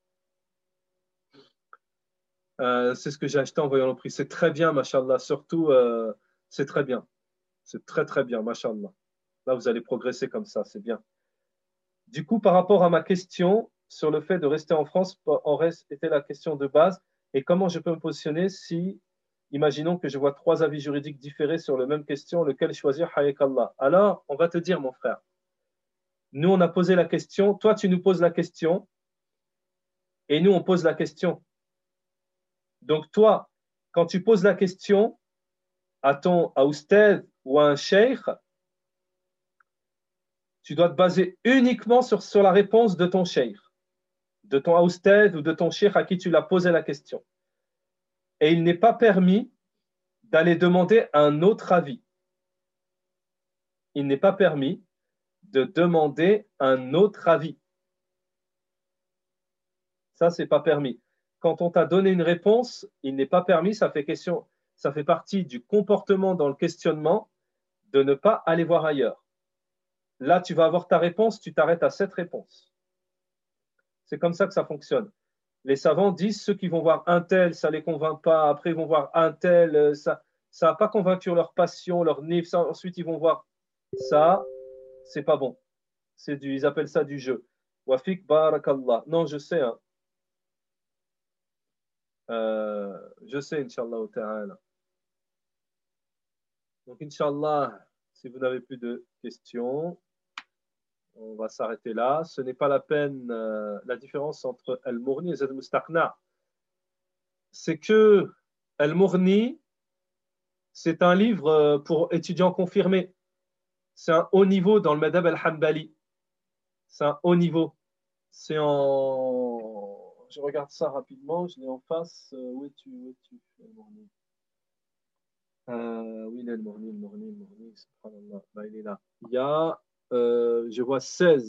C'est ce que j'ai acheté en voyant le prix. C'est très bien, mashallah. Surtout, c'est très bien. C'est très, très bien, mashallah. Là, vous allez progresser comme ça, c'est bien. Du coup, par rapport à ma question sur le fait de rester en France, était la question de base. Et comment je peux me positionner si, imaginons que je vois 3 avis juridiques différés sur la même question, lequel choisir, hayakallah. Alors, on va te dire, mon frère, nous, on a posé la question, toi, tu nous poses la question, et nous, on pose la question. Donc, toi, quand tu poses la question à ton oustad ou à un cheikh, tu dois te baser uniquement sur la réponse de ton cheikh, de ton oustad ou de ton cheikh à qui tu l'as posé la question. Et il n'est pas permis d'aller demander un autre avis. Il n'est pas permis de demander un autre avis. Ça, c'est pas permis. Quand on t'a donné une réponse, il n'est pas permis, ça fait partie du comportement dans le questionnement de ne pas aller voir ailleurs. Là, tu vas avoir ta réponse, tu t'arrêtes à cette réponse. C'est comme ça que ça fonctionne. Les savants disent, ceux qui vont voir un tel, ça ne les convainc pas, après ils vont voir un tel, ça n'a pas convaincu leur passion, leur nif, ensuite ils vont voir ça, c'est pas bon. Ils appellent ça du jeu. Wafik barakallah. Non, je sais, hein. Je sais, Inch'Allah ta'ala. Donc, Inch'Allah, si vous n'avez plus de questions, on va s'arrêter là. Ce n'est pas la peine, la différence entre Al-Mourni et Zad Mustaqna. C'est que Al-Mourni, c'est un livre pour étudiants confirmés. C'est un haut niveau dans le Madhab al-Hanbali. C'est un haut niveau. C'est en. Je regarde ça rapidement, je l'ai en face. Où es-tu Al-Mourni. Oui, il est Al-Mourni, subhanallah. Bah, il est là. Il y a, je vois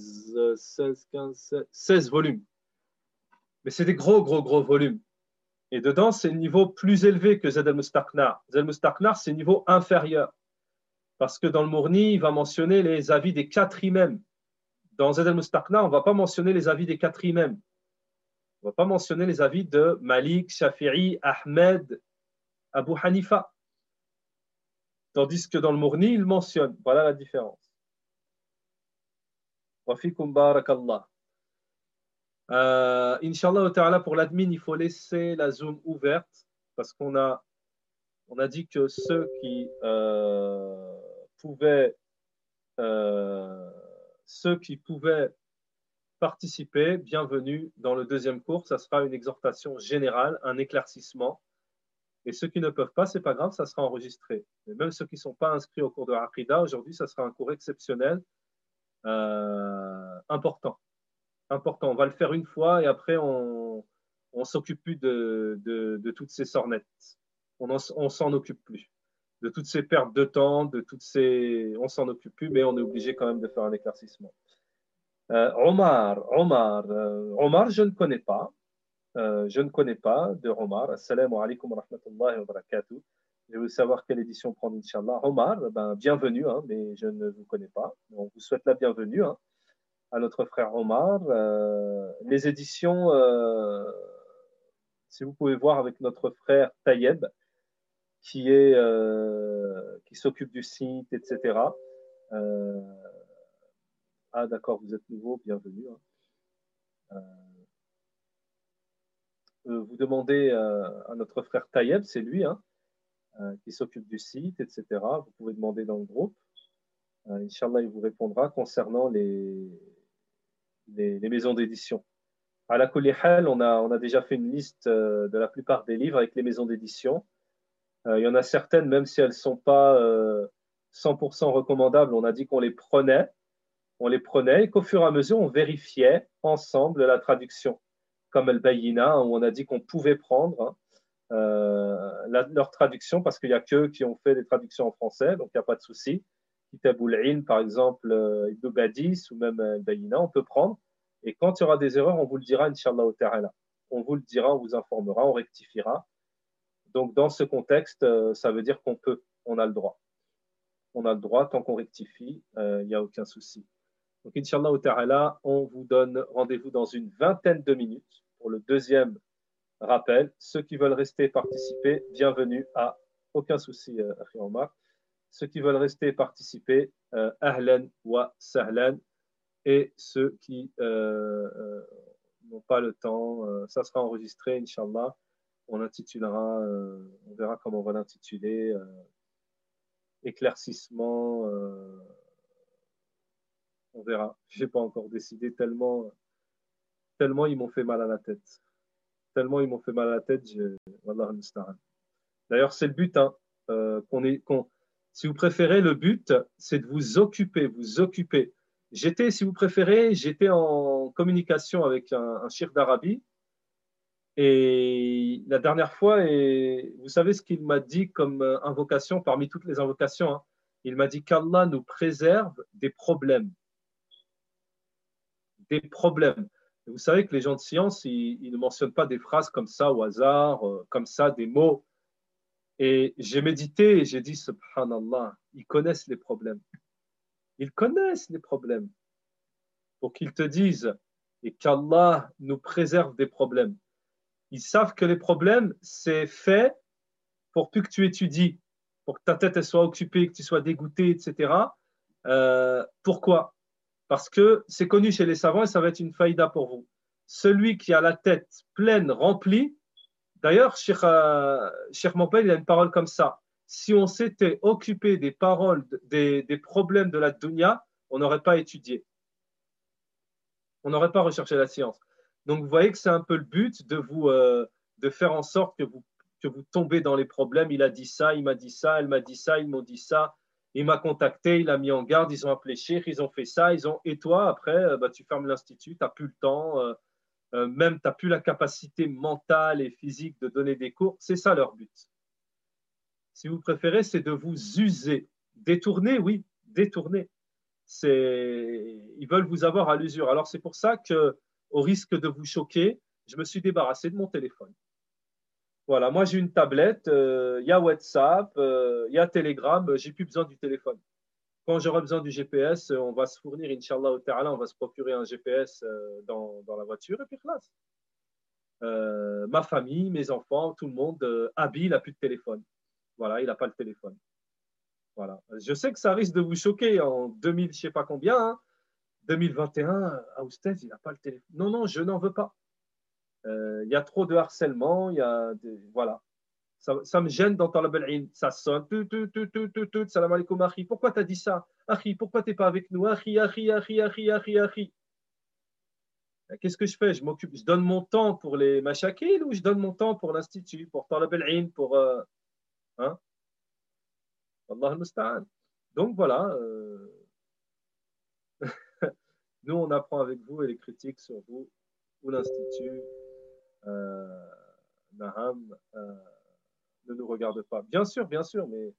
16 volumes. Mais c'est des gros volumes. Et dedans, c'est un niveau plus élevé que Zad al-Mustaqna. Zad al-Mustaqna, c'est un niveau inférieur. Parce que dans le Mourni, il va mentionner les avis des 4 imams. Dans Zad al-Mustaqna, on ne va pas mentionner les avis des 4 imams. On ne va pas mentionner les avis de Malik, Shafi'i, Ahmed, Abu Hanifa. Tandis que dans le Mourni, il mentionne. Voilà la différence. Wa fikum barakallah. Inch'Allah ta'ala, pour l'admin, il faut laisser la Zoom ouverte parce qu'on a dit que ceux qui pouvaient participer, bienvenue dans le deuxième cours. Ça sera une exhortation générale, un éclaircissement. Et ceux qui ne peuvent pas, c'est pas grave, ça sera enregistré. Mais même ceux qui ne sont pas inscrits au cours de Aqida, aujourd'hui, ça sera un cours exceptionnel, important. On va le faire une fois et après, on s'occupe plus de toutes ces sornettes. On s'en occupe plus. De toutes ces pertes de temps, on s'en occupe plus, mais on est obligé quand même de faire un éclaircissement. Omar, je ne connais pas. Je ne connais pas de Omar. Assalamu alaikum wa rahmatullahi wa barakatuh. Je veux savoir quelle édition prendre, Inch'Allah. Omar, bienvenue, hein, mais je ne vous connais pas. On vous souhaite la bienvenue hein, à notre frère Omar. Les éditions, si vous pouvez voir avec notre frère Tayeb, qui s'occupe du site, etc. D'accord, vous êtes nouveau, bienvenue. Hein. Vous demandez à notre frère Tayeb, c'est lui hein, qui s'occupe du site, etc. Vous pouvez demander dans le groupe. Inch'Allah, il vous répondra concernant les maisons d'édition. À la Kulli Hal, on a déjà fait une liste de la plupart des livres avec les maisons d'édition. Il y en a certaines, même si elles ne sont pas 100% recommandables, on a dit qu'on les prenait. on les prenait et qu'au fur et à mesure, on vérifiait ensemble la traduction, comme Al-Bayyina, où on a dit qu'on pouvait prendre leur traduction, parce qu'il n'y a qu'eux qui ont fait des traductions en français, donc il n'y a pas de souci. Kitab al-Ilm, par exemple, Ibn Badis ou même Al-Bayyina, on peut prendre. Et quand il y aura des erreurs, on vous le dira, Inch'Allah ta'ala. On vous le dira, on vous informera, on rectifiera. Donc, dans ce contexte, ça veut dire qu'on peut, on a le droit. On a le droit, tant qu'on rectifie, il n'y a aucun souci. Donc, Inch'Allah ta'ala, on vous donne rendez-vous dans une vingtaine de minutes pour le deuxième rappel. Ceux qui veulent rester et participer, bienvenue à aucun souci, Akhi Omar. Ceux qui veulent rester et participer, ahlan wa sahlan. Et ceux qui n'ont pas le temps, ça sera enregistré, Inch'Allah. On intitulera, on verra comment on va l'intituler, éclaircissement, on verra. Je n'ai pas encore décidé, tellement ils m'ont fait mal à la tête. Tellement ils m'ont fait mal à la tête, Wallah al-musta'an. D'ailleurs, c'est le but, hein, si vous préférez, le but, c'est de vous occuper. Si vous préférez, j'étais en communication avec un cheikh d'Arabie. Et la dernière fois, et vous savez ce qu'il m'a dit comme invocation parmi toutes les invocations, hein, il m'a dit qu'Allah nous préserve des problèmes. Des problèmes. Et vous savez que les gens de science, ils ne mentionnent pas des phrases comme ça au hasard, comme ça, des mots. Et j'ai médité et j'ai dit, subhanallah, ils connaissent les problèmes. Ils connaissent les problèmes. Pour qu'ils te disent et qu'Allah nous préserve des problèmes. Ils savent que les problèmes, c'est fait pour plus que tu étudies, pour que ta tête elle soit occupée, que tu sois dégoûté, etc. Pourquoi? Parce que c'est connu chez les savants et ça va être une faïda pour vous. Celui qui a la tête pleine, remplie, d'ailleurs, Cheikh Mompel, il a une parole comme ça. Si on s'était occupé des paroles, des problèmes de la dunya, on n'aurait pas étudié. On n'aurait pas recherché la science. Donc, vous voyez que c'est un peu le but de faire en sorte que vous tombez dans les problèmes. Il a dit ça, il m'a dit ça, elle m'a dit ça, ils m'ont dit ça. Il m'a contacté, il a mis en garde, ils ont appelé Cheikh, ils ont fait ça. Et toi, après, tu fermes l'institut, tu n'as plus le temps. Même tu n'as plus la capacité mentale et physique de donner des cours. C'est ça leur but. Si vous préférez, c'est de vous user. Détourner, oui, détourner. Ils veulent vous avoir à l'usure. Alors c'est pour ça que, au risque de vous choquer, je me suis débarrassé de mon téléphone. Voilà, moi j'ai une tablette, il y a WhatsApp, il y a Telegram, j'ai plus besoin du téléphone. Quand j'aurai besoin du GPS, on va se fournir, Inch'Allah, on va se procurer un GPS dans la voiture et puis classe. Ma famille, mes enfants, tout le monde, Abi, il n'a plus de téléphone. Voilà, il n'a pas le téléphone. Voilà. Je sais que ça risque de vous choquer en 2000, je ne sais pas combien, hein, 2021, à Oustez, il n'a pas le téléphone. Non, non, je n'en veux pas. Il y a trop de harcèlement, voilà. Ça me gêne d'entendre la belle. Ça sonne, salam alaikum, Akhi. Pourquoi tu as dit ça? Akhi, pourquoi tu n'es pas avec nous? Akhi. Qu'est-ce que je fais? Je m'occupe, je donne mon temps pour les machakil ou je donne mon temps pour l'institut, pour Talab al-Ilm, pour. Hein? Allah al-Musta'an. Donc voilà, nous on apprend avec vous et les critiques sur vous ou l'institut. Naham ne nous regarde pas. Bien sûr, mais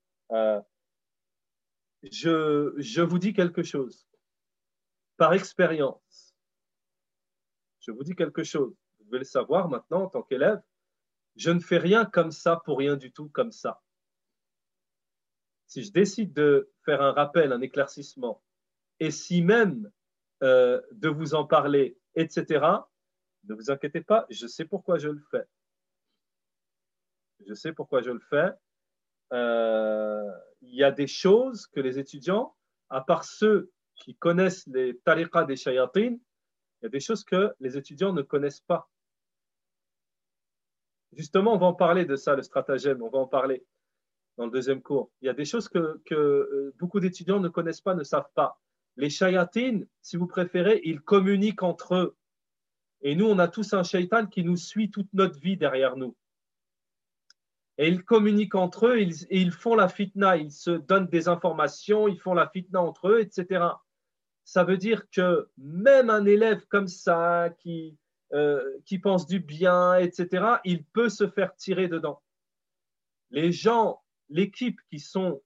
je vous dis quelque chose. Par expérience, je vous dis quelque chose. Vous devez le savoir maintenant en tant qu'élève. Je ne fais rien comme ça pour rien du tout comme ça. Si je décide de faire un rappel, un éclaircissement, et si même de vous en parler, etc., ne vous inquiétez pas, je sais pourquoi je le fais. Je sais pourquoi je le fais. Il y a des choses que les étudiants, à part ceux qui connaissent les tariqas des shayatin, il y a des choses que les étudiants ne connaissent pas. Justement, on va en parler de ça, le stratagème, on va en parler dans le deuxième cours. Il y a des choses que beaucoup d'étudiants ne connaissent pas, ne savent pas. Les shayatin, si vous préférez, ils communiquent entre eux. Et nous, on a tous un shaitan qui nous suit toute notre vie derrière nous. Et ils communiquent entre eux, et ils font la fitna, ils se donnent des informations, ils font la fitna entre eux, etc. Ça veut dire que même un élève comme ça, qui pense du bien, etc., il peut se faire tirer dedans. Les gens, l'équipe qui sont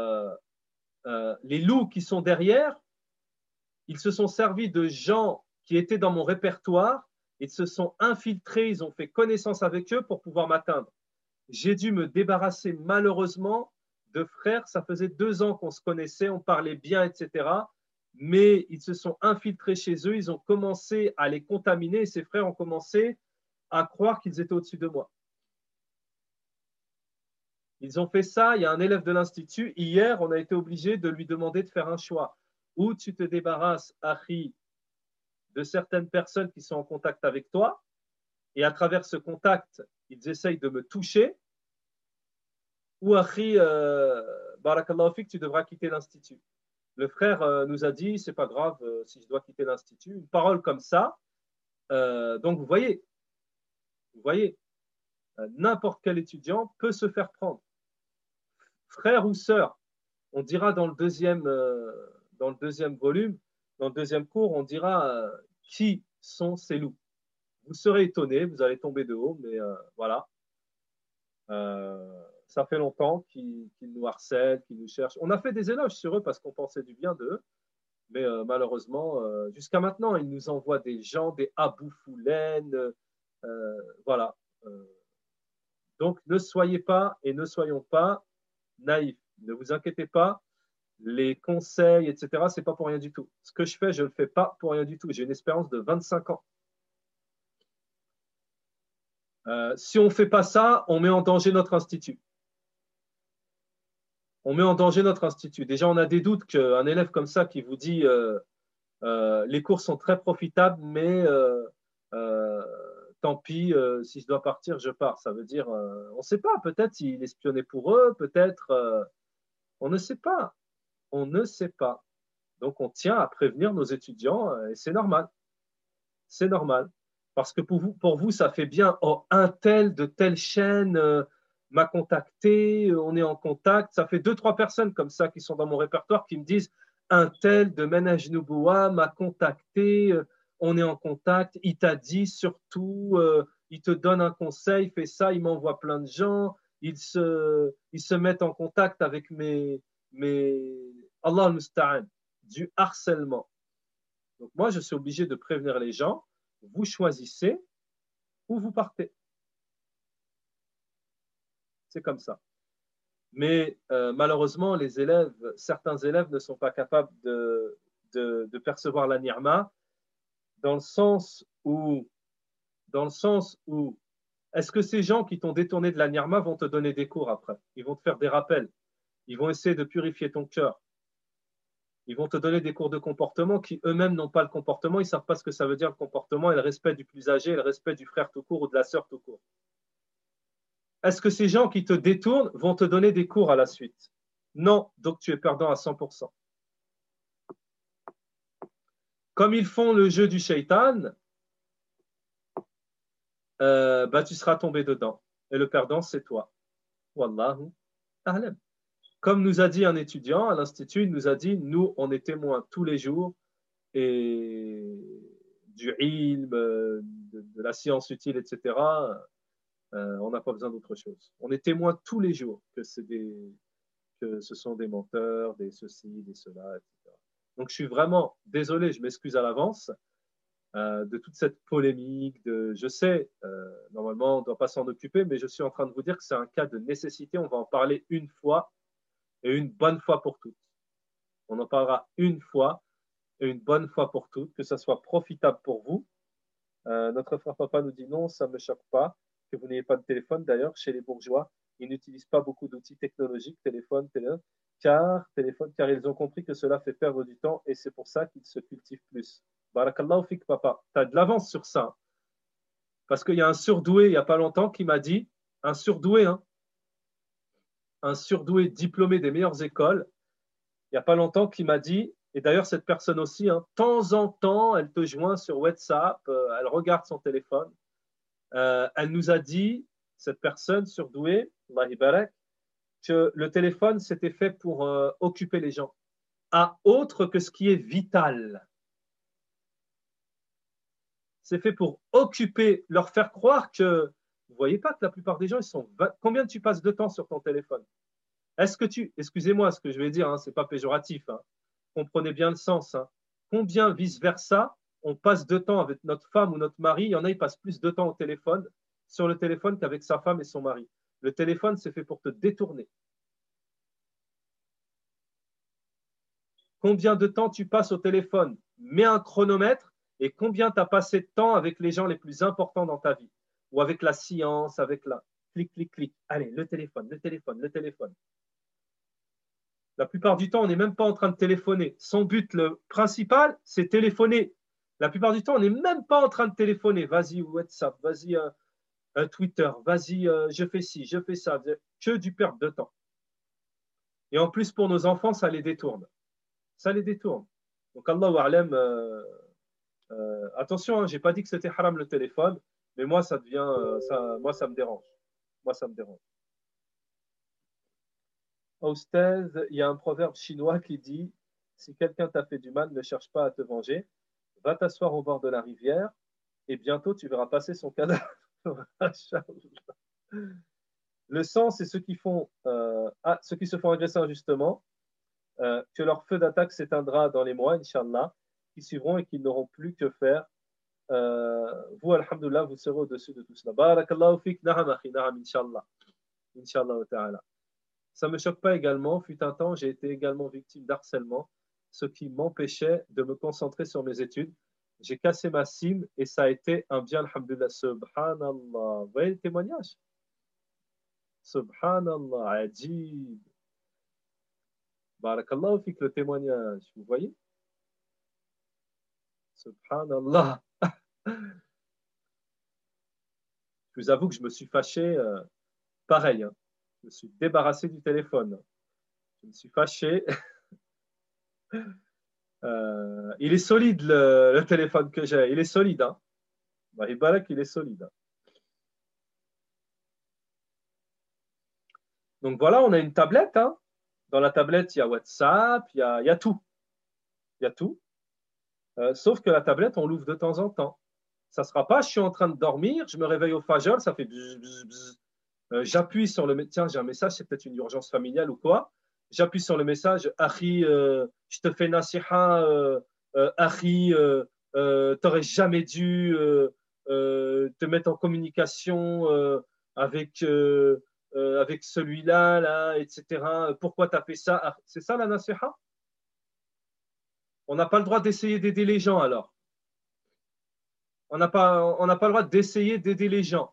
les loups qui sont derrière, ils se sont servis de gens qui étaient dans mon répertoire, ils se sont infiltrés, ils ont fait connaissance avec eux pour pouvoir m'atteindre. J'ai dû me débarrasser malheureusement de frères, ça faisait 2 ans qu'on se connaissait, on parlait bien, etc. Mais ils se sont infiltrés chez eux, ils ont commencé à les contaminer et ces frères ont commencé à croire qu'ils étaient au-dessus de moi. Ils ont fait ça, il y a un élève de l'Institut, hier, on a été obligé de lui demander de faire un choix. Ou tu te débarrasses, Harry, de certaines personnes qui sont en contact avec toi, et à travers ce contact, ils essayent de me toucher, ou Harry, Barakallahu fik, tu devras quitter l'Institut. Le frère nous a dit, c'est pas grave si je dois quitter l'Institut. Une parole comme ça. Donc, vous voyez n'importe quel étudiant peut se faire prendre. Frère ou sœur, on dira dans le deuxième volume, dans le deuxième cours, on dira qui sont ces loups. Vous serez étonnés, vous allez tomber de haut, mais voilà. Ça fait longtemps qu'ils nous harcèlent, qu'ils nous cherchent. On a fait des éloges sur eux parce qu'on pensait du bien d'eux, mais malheureusement, jusqu'à maintenant, ils nous envoient des gens, des Abou Foulen, voilà. Donc, ne soyez pas et ne soyons pas naïfs. Ne vous inquiétez pas, les conseils, etc., c'est pas pour rien du tout. Ce que je fais, je ne le fais pas pour rien du tout. J'ai une expérience de 25 ans. Si on ne fait pas ça, on met en danger notre institut. On met en danger notre institut. Déjà, on a des doutes qu'un élève comme ça qui vous dit les cours sont très profitables, mais euh, tant pis, si je dois partir, je pars. Ça veut dire, on ne sait pas, peut-être il espionnait pour eux, peut-être, on ne sait pas. On ne sait pas. Donc, on tient à prévenir nos étudiants et c'est normal. C'est normal. Parce que pour vous, ça fait bien. Oh, un tel de telle chaîne m'a contacté, on est en contact. Ça fait 2, 3 personnes comme ça qui sont dans mon répertoire qui me disent un tel de Menaj Nouboua m'a contacté, on est en contact. Il t'a dit surtout, il te donne un conseil, fais ça, il m'envoie plein de gens. Ils se mettent en contact avec Allah al-Musta'an, du harcèlement. Donc moi, je suis obligé de prévenir les gens, vous choisissez où vous partez. C'est comme ça. Mais malheureusement, certains élèves ne sont pas capables de percevoir la nirma dans le sens où, est-ce que ces gens qui t'ont détourné de la nirma vont te donner des cours après? Ils vont te faire des rappels. Ils vont essayer de purifier ton cœur. Ils vont te donner des cours de comportement qui eux-mêmes n'ont pas le comportement, ils ne savent pas ce que ça veut dire le comportement et le respect du plus âgé, et le respect du frère tout court ou de la sœur tout court. Est-ce que ces gens qui te détournent vont te donner des cours à la suite? Non, donc tu es perdant à 100%. Comme ils font le jeu du shaitan, tu seras tombé dedans. Et le perdant, c'est toi. Wallahu a'lam. Comme nous a dit un étudiant à l'Institut, il nous a dit, nous, on est témoins tous les jours et du ilm, de la science utile, etc. On n'a pas besoin d'autre chose. On est témoins tous les jours que ce sont des menteurs, des ceci, des cela, etc. Donc je suis vraiment désolé, je m'excuse à l'avance de toute cette polémique. Je sais, normalement on ne doit pas s'en occuper, mais je suis en train de vous dire que c'est un cas de nécessité. On va en parler une fois et une bonne fois pour toutes. On en parlera une fois et une bonne fois pour toutes, que ça soit profitable pour vous. Notre frère papa nous dit non, ça ne me choque pas que vous n'ayez pas de téléphone. D'ailleurs, chez les bourgeois, ils n'utilisent pas beaucoup d'outils technologiques, car ils ont compris que cela fait perdre du temps et c'est pour ça qu'ils se cultivent plus. Barakallahu fik, papa. Tu as de l'avance sur ça. Parce qu'il y a un surdoué, il n'y a pas longtemps, qui m'a dit, un surdoué, hein, un surdoué diplômé des meilleures écoles, il n'y a pas longtemps, qui m'a dit, et d'ailleurs cette personne aussi, de temps en temps, elle te joint sur WhatsApp, elle regarde son téléphone, elle nous a dit, cette personne surdouée, Allah barak, que le téléphone, c'était fait pour occuper les gens. à autre que ce qui est vital. C'est fait pour occuper, leur faire croire que vous ne voyez pas que la plupart des gens, combien tu passes de temps sur ton téléphone? Est-ce que excusez-moi ce que je vais dire, hein, ce n'est pas péjoratif, hein, comprenez bien le sens. Hein. Combien vice-versa, on passe de temps avec notre femme ou notre mari, il y en a, ils passent plus de temps au téléphone, sur le téléphone qu'avec sa femme et son mari. Le téléphone, c'est fait pour te détourner. Combien de temps tu passes au téléphone? Mets un chronomètre et combien tu as passé de temps avec les gens les plus importants dans ta vie? Ou avec la science, avec la... Clic, clic, clic. Allez, le téléphone, le téléphone, le téléphone. La plupart du temps, on n'est même pas en train de téléphoner. Son but le principal, c'est téléphoner. La plupart du temps, on n'est même pas en train de téléphoner. Vas-y, WhatsApp, vas-y, Twitter, vas-y, je fais ci, je fais ça. Que du perte de temps. Et en plus, pour nos enfants, ça les détourne. Ça les détourne. Donc, Allahu A'lam, attention, hein, je n'ai pas dit que c'était haram le téléphone, mais moi, ça devient, moi, ça me dérange. Moi, ça me dérange. Austez, il y a un proverbe chinois qui dit si quelqu'un t'a fait du mal, ne cherche pas à te venger, va t'asseoir au bord de la rivière et bientôt tu verras passer son cadavre. Le sang, c'est ceux qui se font agresser injustement, que leur feu d'attaque s'éteindra dans les mois, Inch'Allah, qui suivront et qui n'auront plus que faire. Vous, alhamdoulilah, vous serez au-dessus de tout cela. Barakallahu fik, na'am akhi, na'am, Inch'Allah. Inch'Allah ta'ala. Ça ne me choque pas également. Fut un temps, j'ai été également victime d'harcèlement, ce qui m'empêchait de me concentrer sur mes études. J'ai cassé ma cime et ça a été un bien, alhamdoulilah. Subhanallah. Vous voyez le témoignage? Subhanallah, ajib. Barakallahu fik, le témoignage. Vous voyez? Subhanallah. Je vous avoue que je me suis fâché, pareil. Hein. Je me suis débarrassé du téléphone. Je me suis fâché. Il est solide le téléphone que j'ai. Il est solide. Hein. Il est solide. Hein. Donc voilà, on a une tablette. Hein. Dans la tablette, il y a WhatsApp, il y a tout. Il y a tout. Sauf que la tablette, on l'ouvre de temps en temps. Ça ne sera pas, je suis en train de dormir, je me réveille au fajr, ça fait bzz, bzz, bzz. J'appuie sur le... Tiens, j'ai un message, c'est peut-être une urgence familiale ou quoi. J'appuie sur le message, Akhi, je te fais nasiha, Akhi, t'aurais jamais dû te mettre en communication avec celui-là, là, etc. Pourquoi t'as fait ça? C'est ça la nasiha? On n'a pas le droit d'essayer d'aider les gens alors. On n'a pas le droit d'essayer d'aider les gens.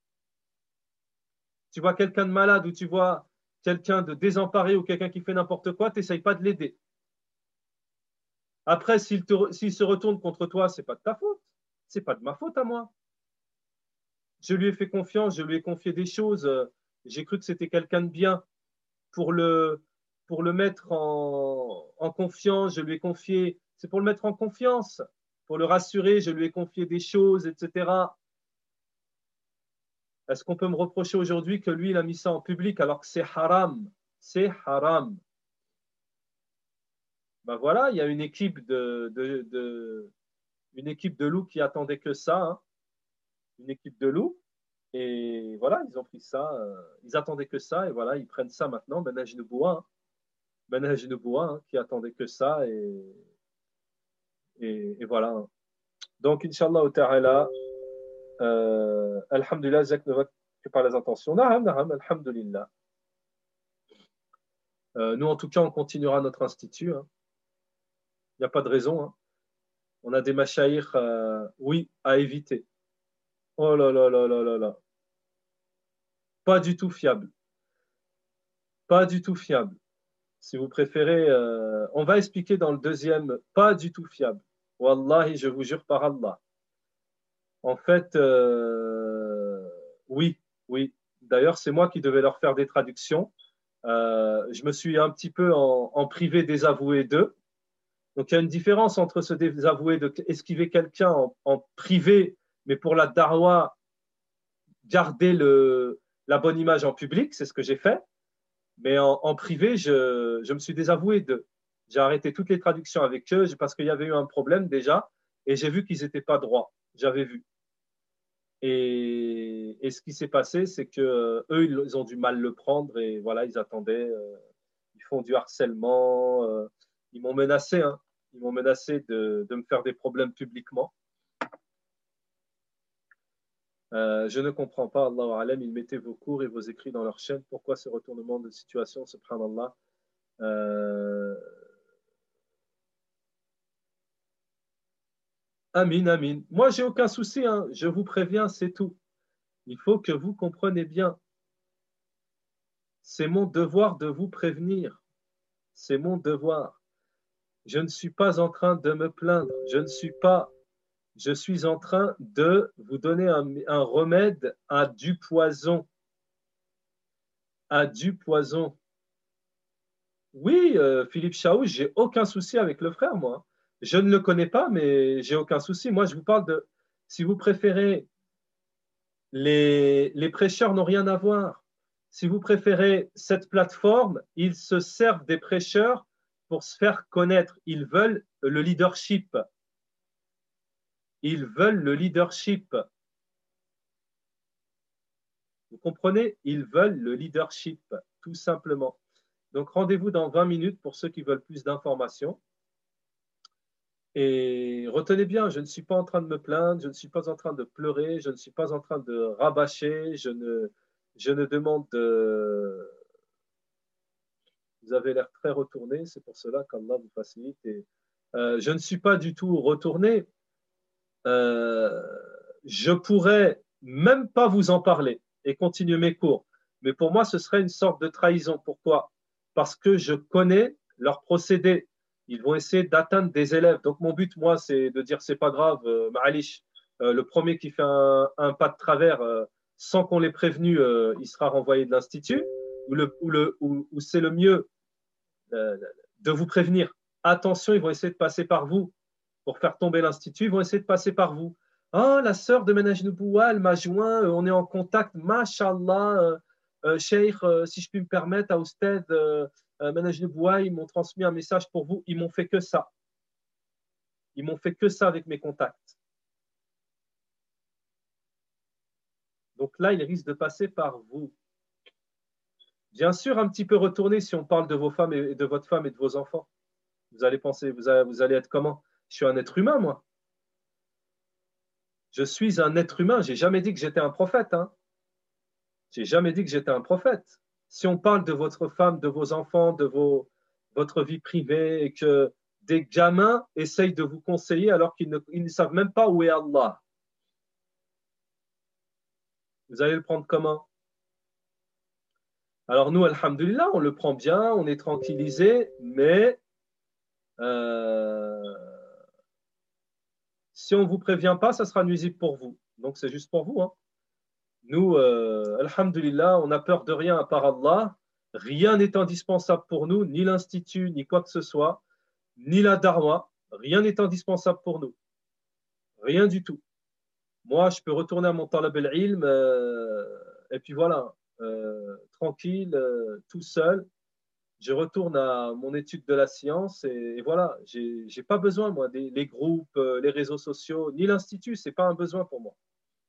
Tu vois quelqu'un de malade ou tu vois quelqu'un de désemparé ou quelqu'un qui fait n'importe quoi, tu n'essayes pas de l'aider. Après, s'il se retourne contre toi, ce n'est pas de ta faute. Ce n'est pas de ma faute à moi. Je lui ai fait confiance, je lui ai confié des choses. J'ai cru que c'était quelqu'un de bien. Pour le mettre en confiance, je lui ai confié, c'est pour le mettre en confiance, pour le rassurer, je lui ai confié des choses, etc. Est-ce qu'on peut me reprocher aujourd'hui que lui, il a mis ça en public alors que c'est haram? C'est haram. Ben voilà, il y a une équipe une équipe de loups qui attendait que ça, hein. Une équipe de loups. Et voilà, ils ont pris ça, ils attendaient que ça, et voilà, ils prennent ça maintenant. Manhaj Nubuwa, hein, qui attendait que ça, et voilà. Hein. Donc, Inch'Allah ta'ala, Alhamdulillah, Zach ne va que par les intentions. Naham, Alhamdulillah. Nous, en tout cas, on continuera notre institut. Hein. Il n'y a pas de raison. Hein. On a des machaïrs, oui, à éviter. Oh là là là là là là. Pas du tout fiable. Pas du tout fiable. Si vous préférez, on va expliquer dans le deuxième, pas du tout fiable. Wallahi, je vous jure par Allah. En fait, oui, oui. D'ailleurs, c'est moi qui devais leur faire des traductions. Je me suis un petit peu en privé désavoué d'eux. Donc, il y a une différence entre se désavouer, esquiver quelqu'un en privé, mais pour la darwa, garder la bonne image en public, c'est ce que j'ai fait. Mais en privé, je me suis désavoué d'eux. J'ai arrêté toutes les traductions avec eux parce qu'il y avait eu un problème déjà et j'ai vu qu'ils n'étaient pas droits. J'avais vu. Et ce qui s'est passé, c'est que eux, ils ont du mal le prendre et voilà, ils attendaient. Ils font du harcèlement. Ils m'ont menacé, hein. Ils m'ont menacé de me faire des problèmes publiquement. Je ne comprends pas, Allahu Alam, ils mettaient vos cours et vos écrits dans leur chaîne. Pourquoi ce retournement de situation, subhanallah? Amin, amin. Moi, j'ai aucun souci, hein. Je vous préviens, c'est tout. Il faut que vous compreniez bien. C'est mon devoir de vous prévenir. C'est mon devoir. Je ne suis pas en train de me plaindre. Je suis en train de vous donner un remède à du poison. À du poison. Oui, Philippe Chaou, j'ai aucun souci avec le frère, moi. Je ne le connais pas, mais j'ai aucun souci. Moi, je vous parle de, si vous préférez, les prêcheurs n'ont rien à voir. Si vous préférez cette plateforme, ils se servent des prêcheurs pour se faire connaître. Ils veulent le leadership. Ils veulent le leadership. Vous comprenez? Ils veulent le leadership, tout simplement. Donc, rendez-vous dans 20 minutes pour ceux qui veulent plus d'informations. Et retenez bien, je ne suis pas en train de me plaindre, je ne suis pas en train de pleurer, je ne suis pas en train de rabâcher, je ne demande de... Vous avez l'air très retourné, c'est pour cela qu'Allah vous facilite. Et, je ne suis pas du tout retourné. Euh, je pourrais même pas vous en parler et continuer mes cours. Mais pour moi, ce serait une sorte de trahison. Pourquoi? Parce que je connais leur procédé. Ils vont essayer d'atteindre des élèves. Donc mon but, moi, c'est de dire c'est pas grave, Ma'alish, le premier qui fait un pas de travers sans qu'on l'ait prévenu, il sera renvoyé de l'institut. Ou c'est le mieux euh, de vous prévenir. Attention, ils vont essayer de passer par vous pour faire tomber l'institut, ils vont essayer de passer par vous. Oh, la sœur de Menaj Nouboua, elle m'a joint, on est en contact, mashallah, Cheikh, si je puis me permettre, à Ousted, Menaj Nouboua, ils m'ont transmis un message pour vous, ils m'ont fait que ça. Ils m'ont fait que ça avec mes contacts. Donc là, ils risquent de passer par vous. Bien sûr, un petit peu retourné si on parle de vos femmes et de votre femme et de vos enfants. Vous allez penser, vous allez être comment? Je suis un être humain, moi. Je suis un être humain. J'ai jamais dit que j'étais un prophète. Hein. J'ai jamais dit que j'étais un prophète. Si on parle de votre femme, de vos enfants, votre vie privée et que des gamins essayent de vous conseiller alors qu'ils ne savent même pas où est Allah, vous allez le prendre comment? Alors nous, alhamdulillah, on le prend bien, on est tranquillisé, mais euh, si on ne vous prévient pas, ça sera nuisible pour vous. Donc c'est juste pour vous. Hein. Nous, alhamdulillah, on n'a peur de rien à part Allah. Rien n'est indispensable pour nous, ni l'institut, ni quoi que ce soit, ni la darwa. Rien n'est indispensable pour nous. Rien du tout. Moi, je peux retourner à mon talab al-ilm et puis voilà, tranquille, tout seul. Je retourne à mon étude de la science et voilà, j'ai pas besoin, moi, les groupes, les réseaux sociaux, ni l'institut, c'est pas un besoin pour moi.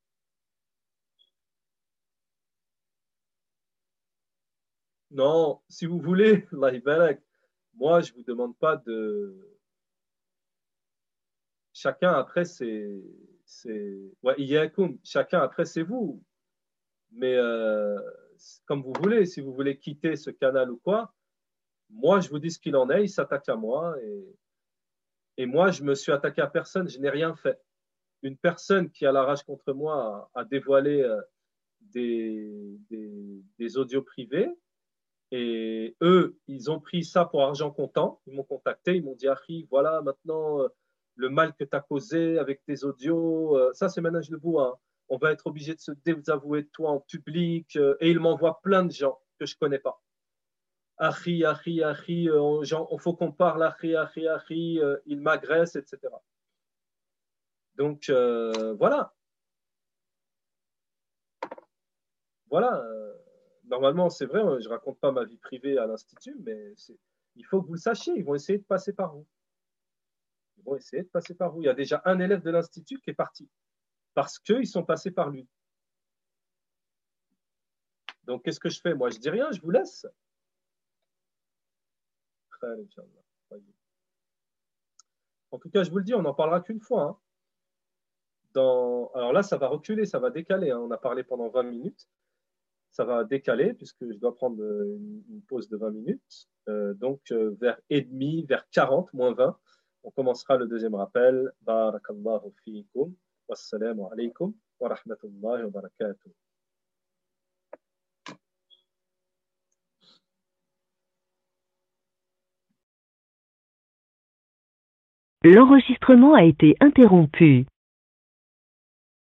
Non, si vous voulez, Allah barak, moi, je vous demande pas de. Chacun après, ouais, iyyakoum, chacun après, c'est vous. Mais comme vous voulez, si vous voulez quitter ce canal ou quoi, moi, je vous dis ce qu'il en est, il s'attaque à moi et moi, je me suis attaqué à personne, je n'ai rien fait. Une personne qui a la rage contre moi a dévoilé des audios privés et eux, ils ont pris ça pour argent comptant. Ils m'ont contacté, ils m'ont dit, Harry, voilà maintenant le mal que tu as causé avec tes audios. Ça, c'est Manage de Bois. Hein. On va être obligé de se désavouer de toi en public. Et ils m'envoient plein de gens que je ne connais pas. Harry, Harry, Harry, il faut qu'on parle, Harry, Harry, Harry, il m'agresse, etc. Donc, voilà. Voilà. Normalement, c'est vrai, je ne raconte pas ma vie privée à l'Institut, mais Il faut que vous le sachiez, ils vont essayer de passer par vous. Ils vont essayer de passer par vous. Il y a déjà un élève de l'Institut qui est parti parce qu'ils sont passés par lui. Donc, qu'est-ce que je fais? Moi, je dis rien, je vous laisse. En tout cas, je vous le dis, on n'en parlera qu'une fois. Hein. Alors là, ça va reculer, ça va décaler. Hein. On a parlé pendant 20 minutes. Ça va décaler puisque je dois prendre une pause de 20 minutes. Donc, vers et demi, vers 40, moins 20, on commencera le deuxième rappel. Barakallahu fiikum. Wassalamu alaikum wa rahmatullahi wa barakatuh. L'enregistrement a été interrompu.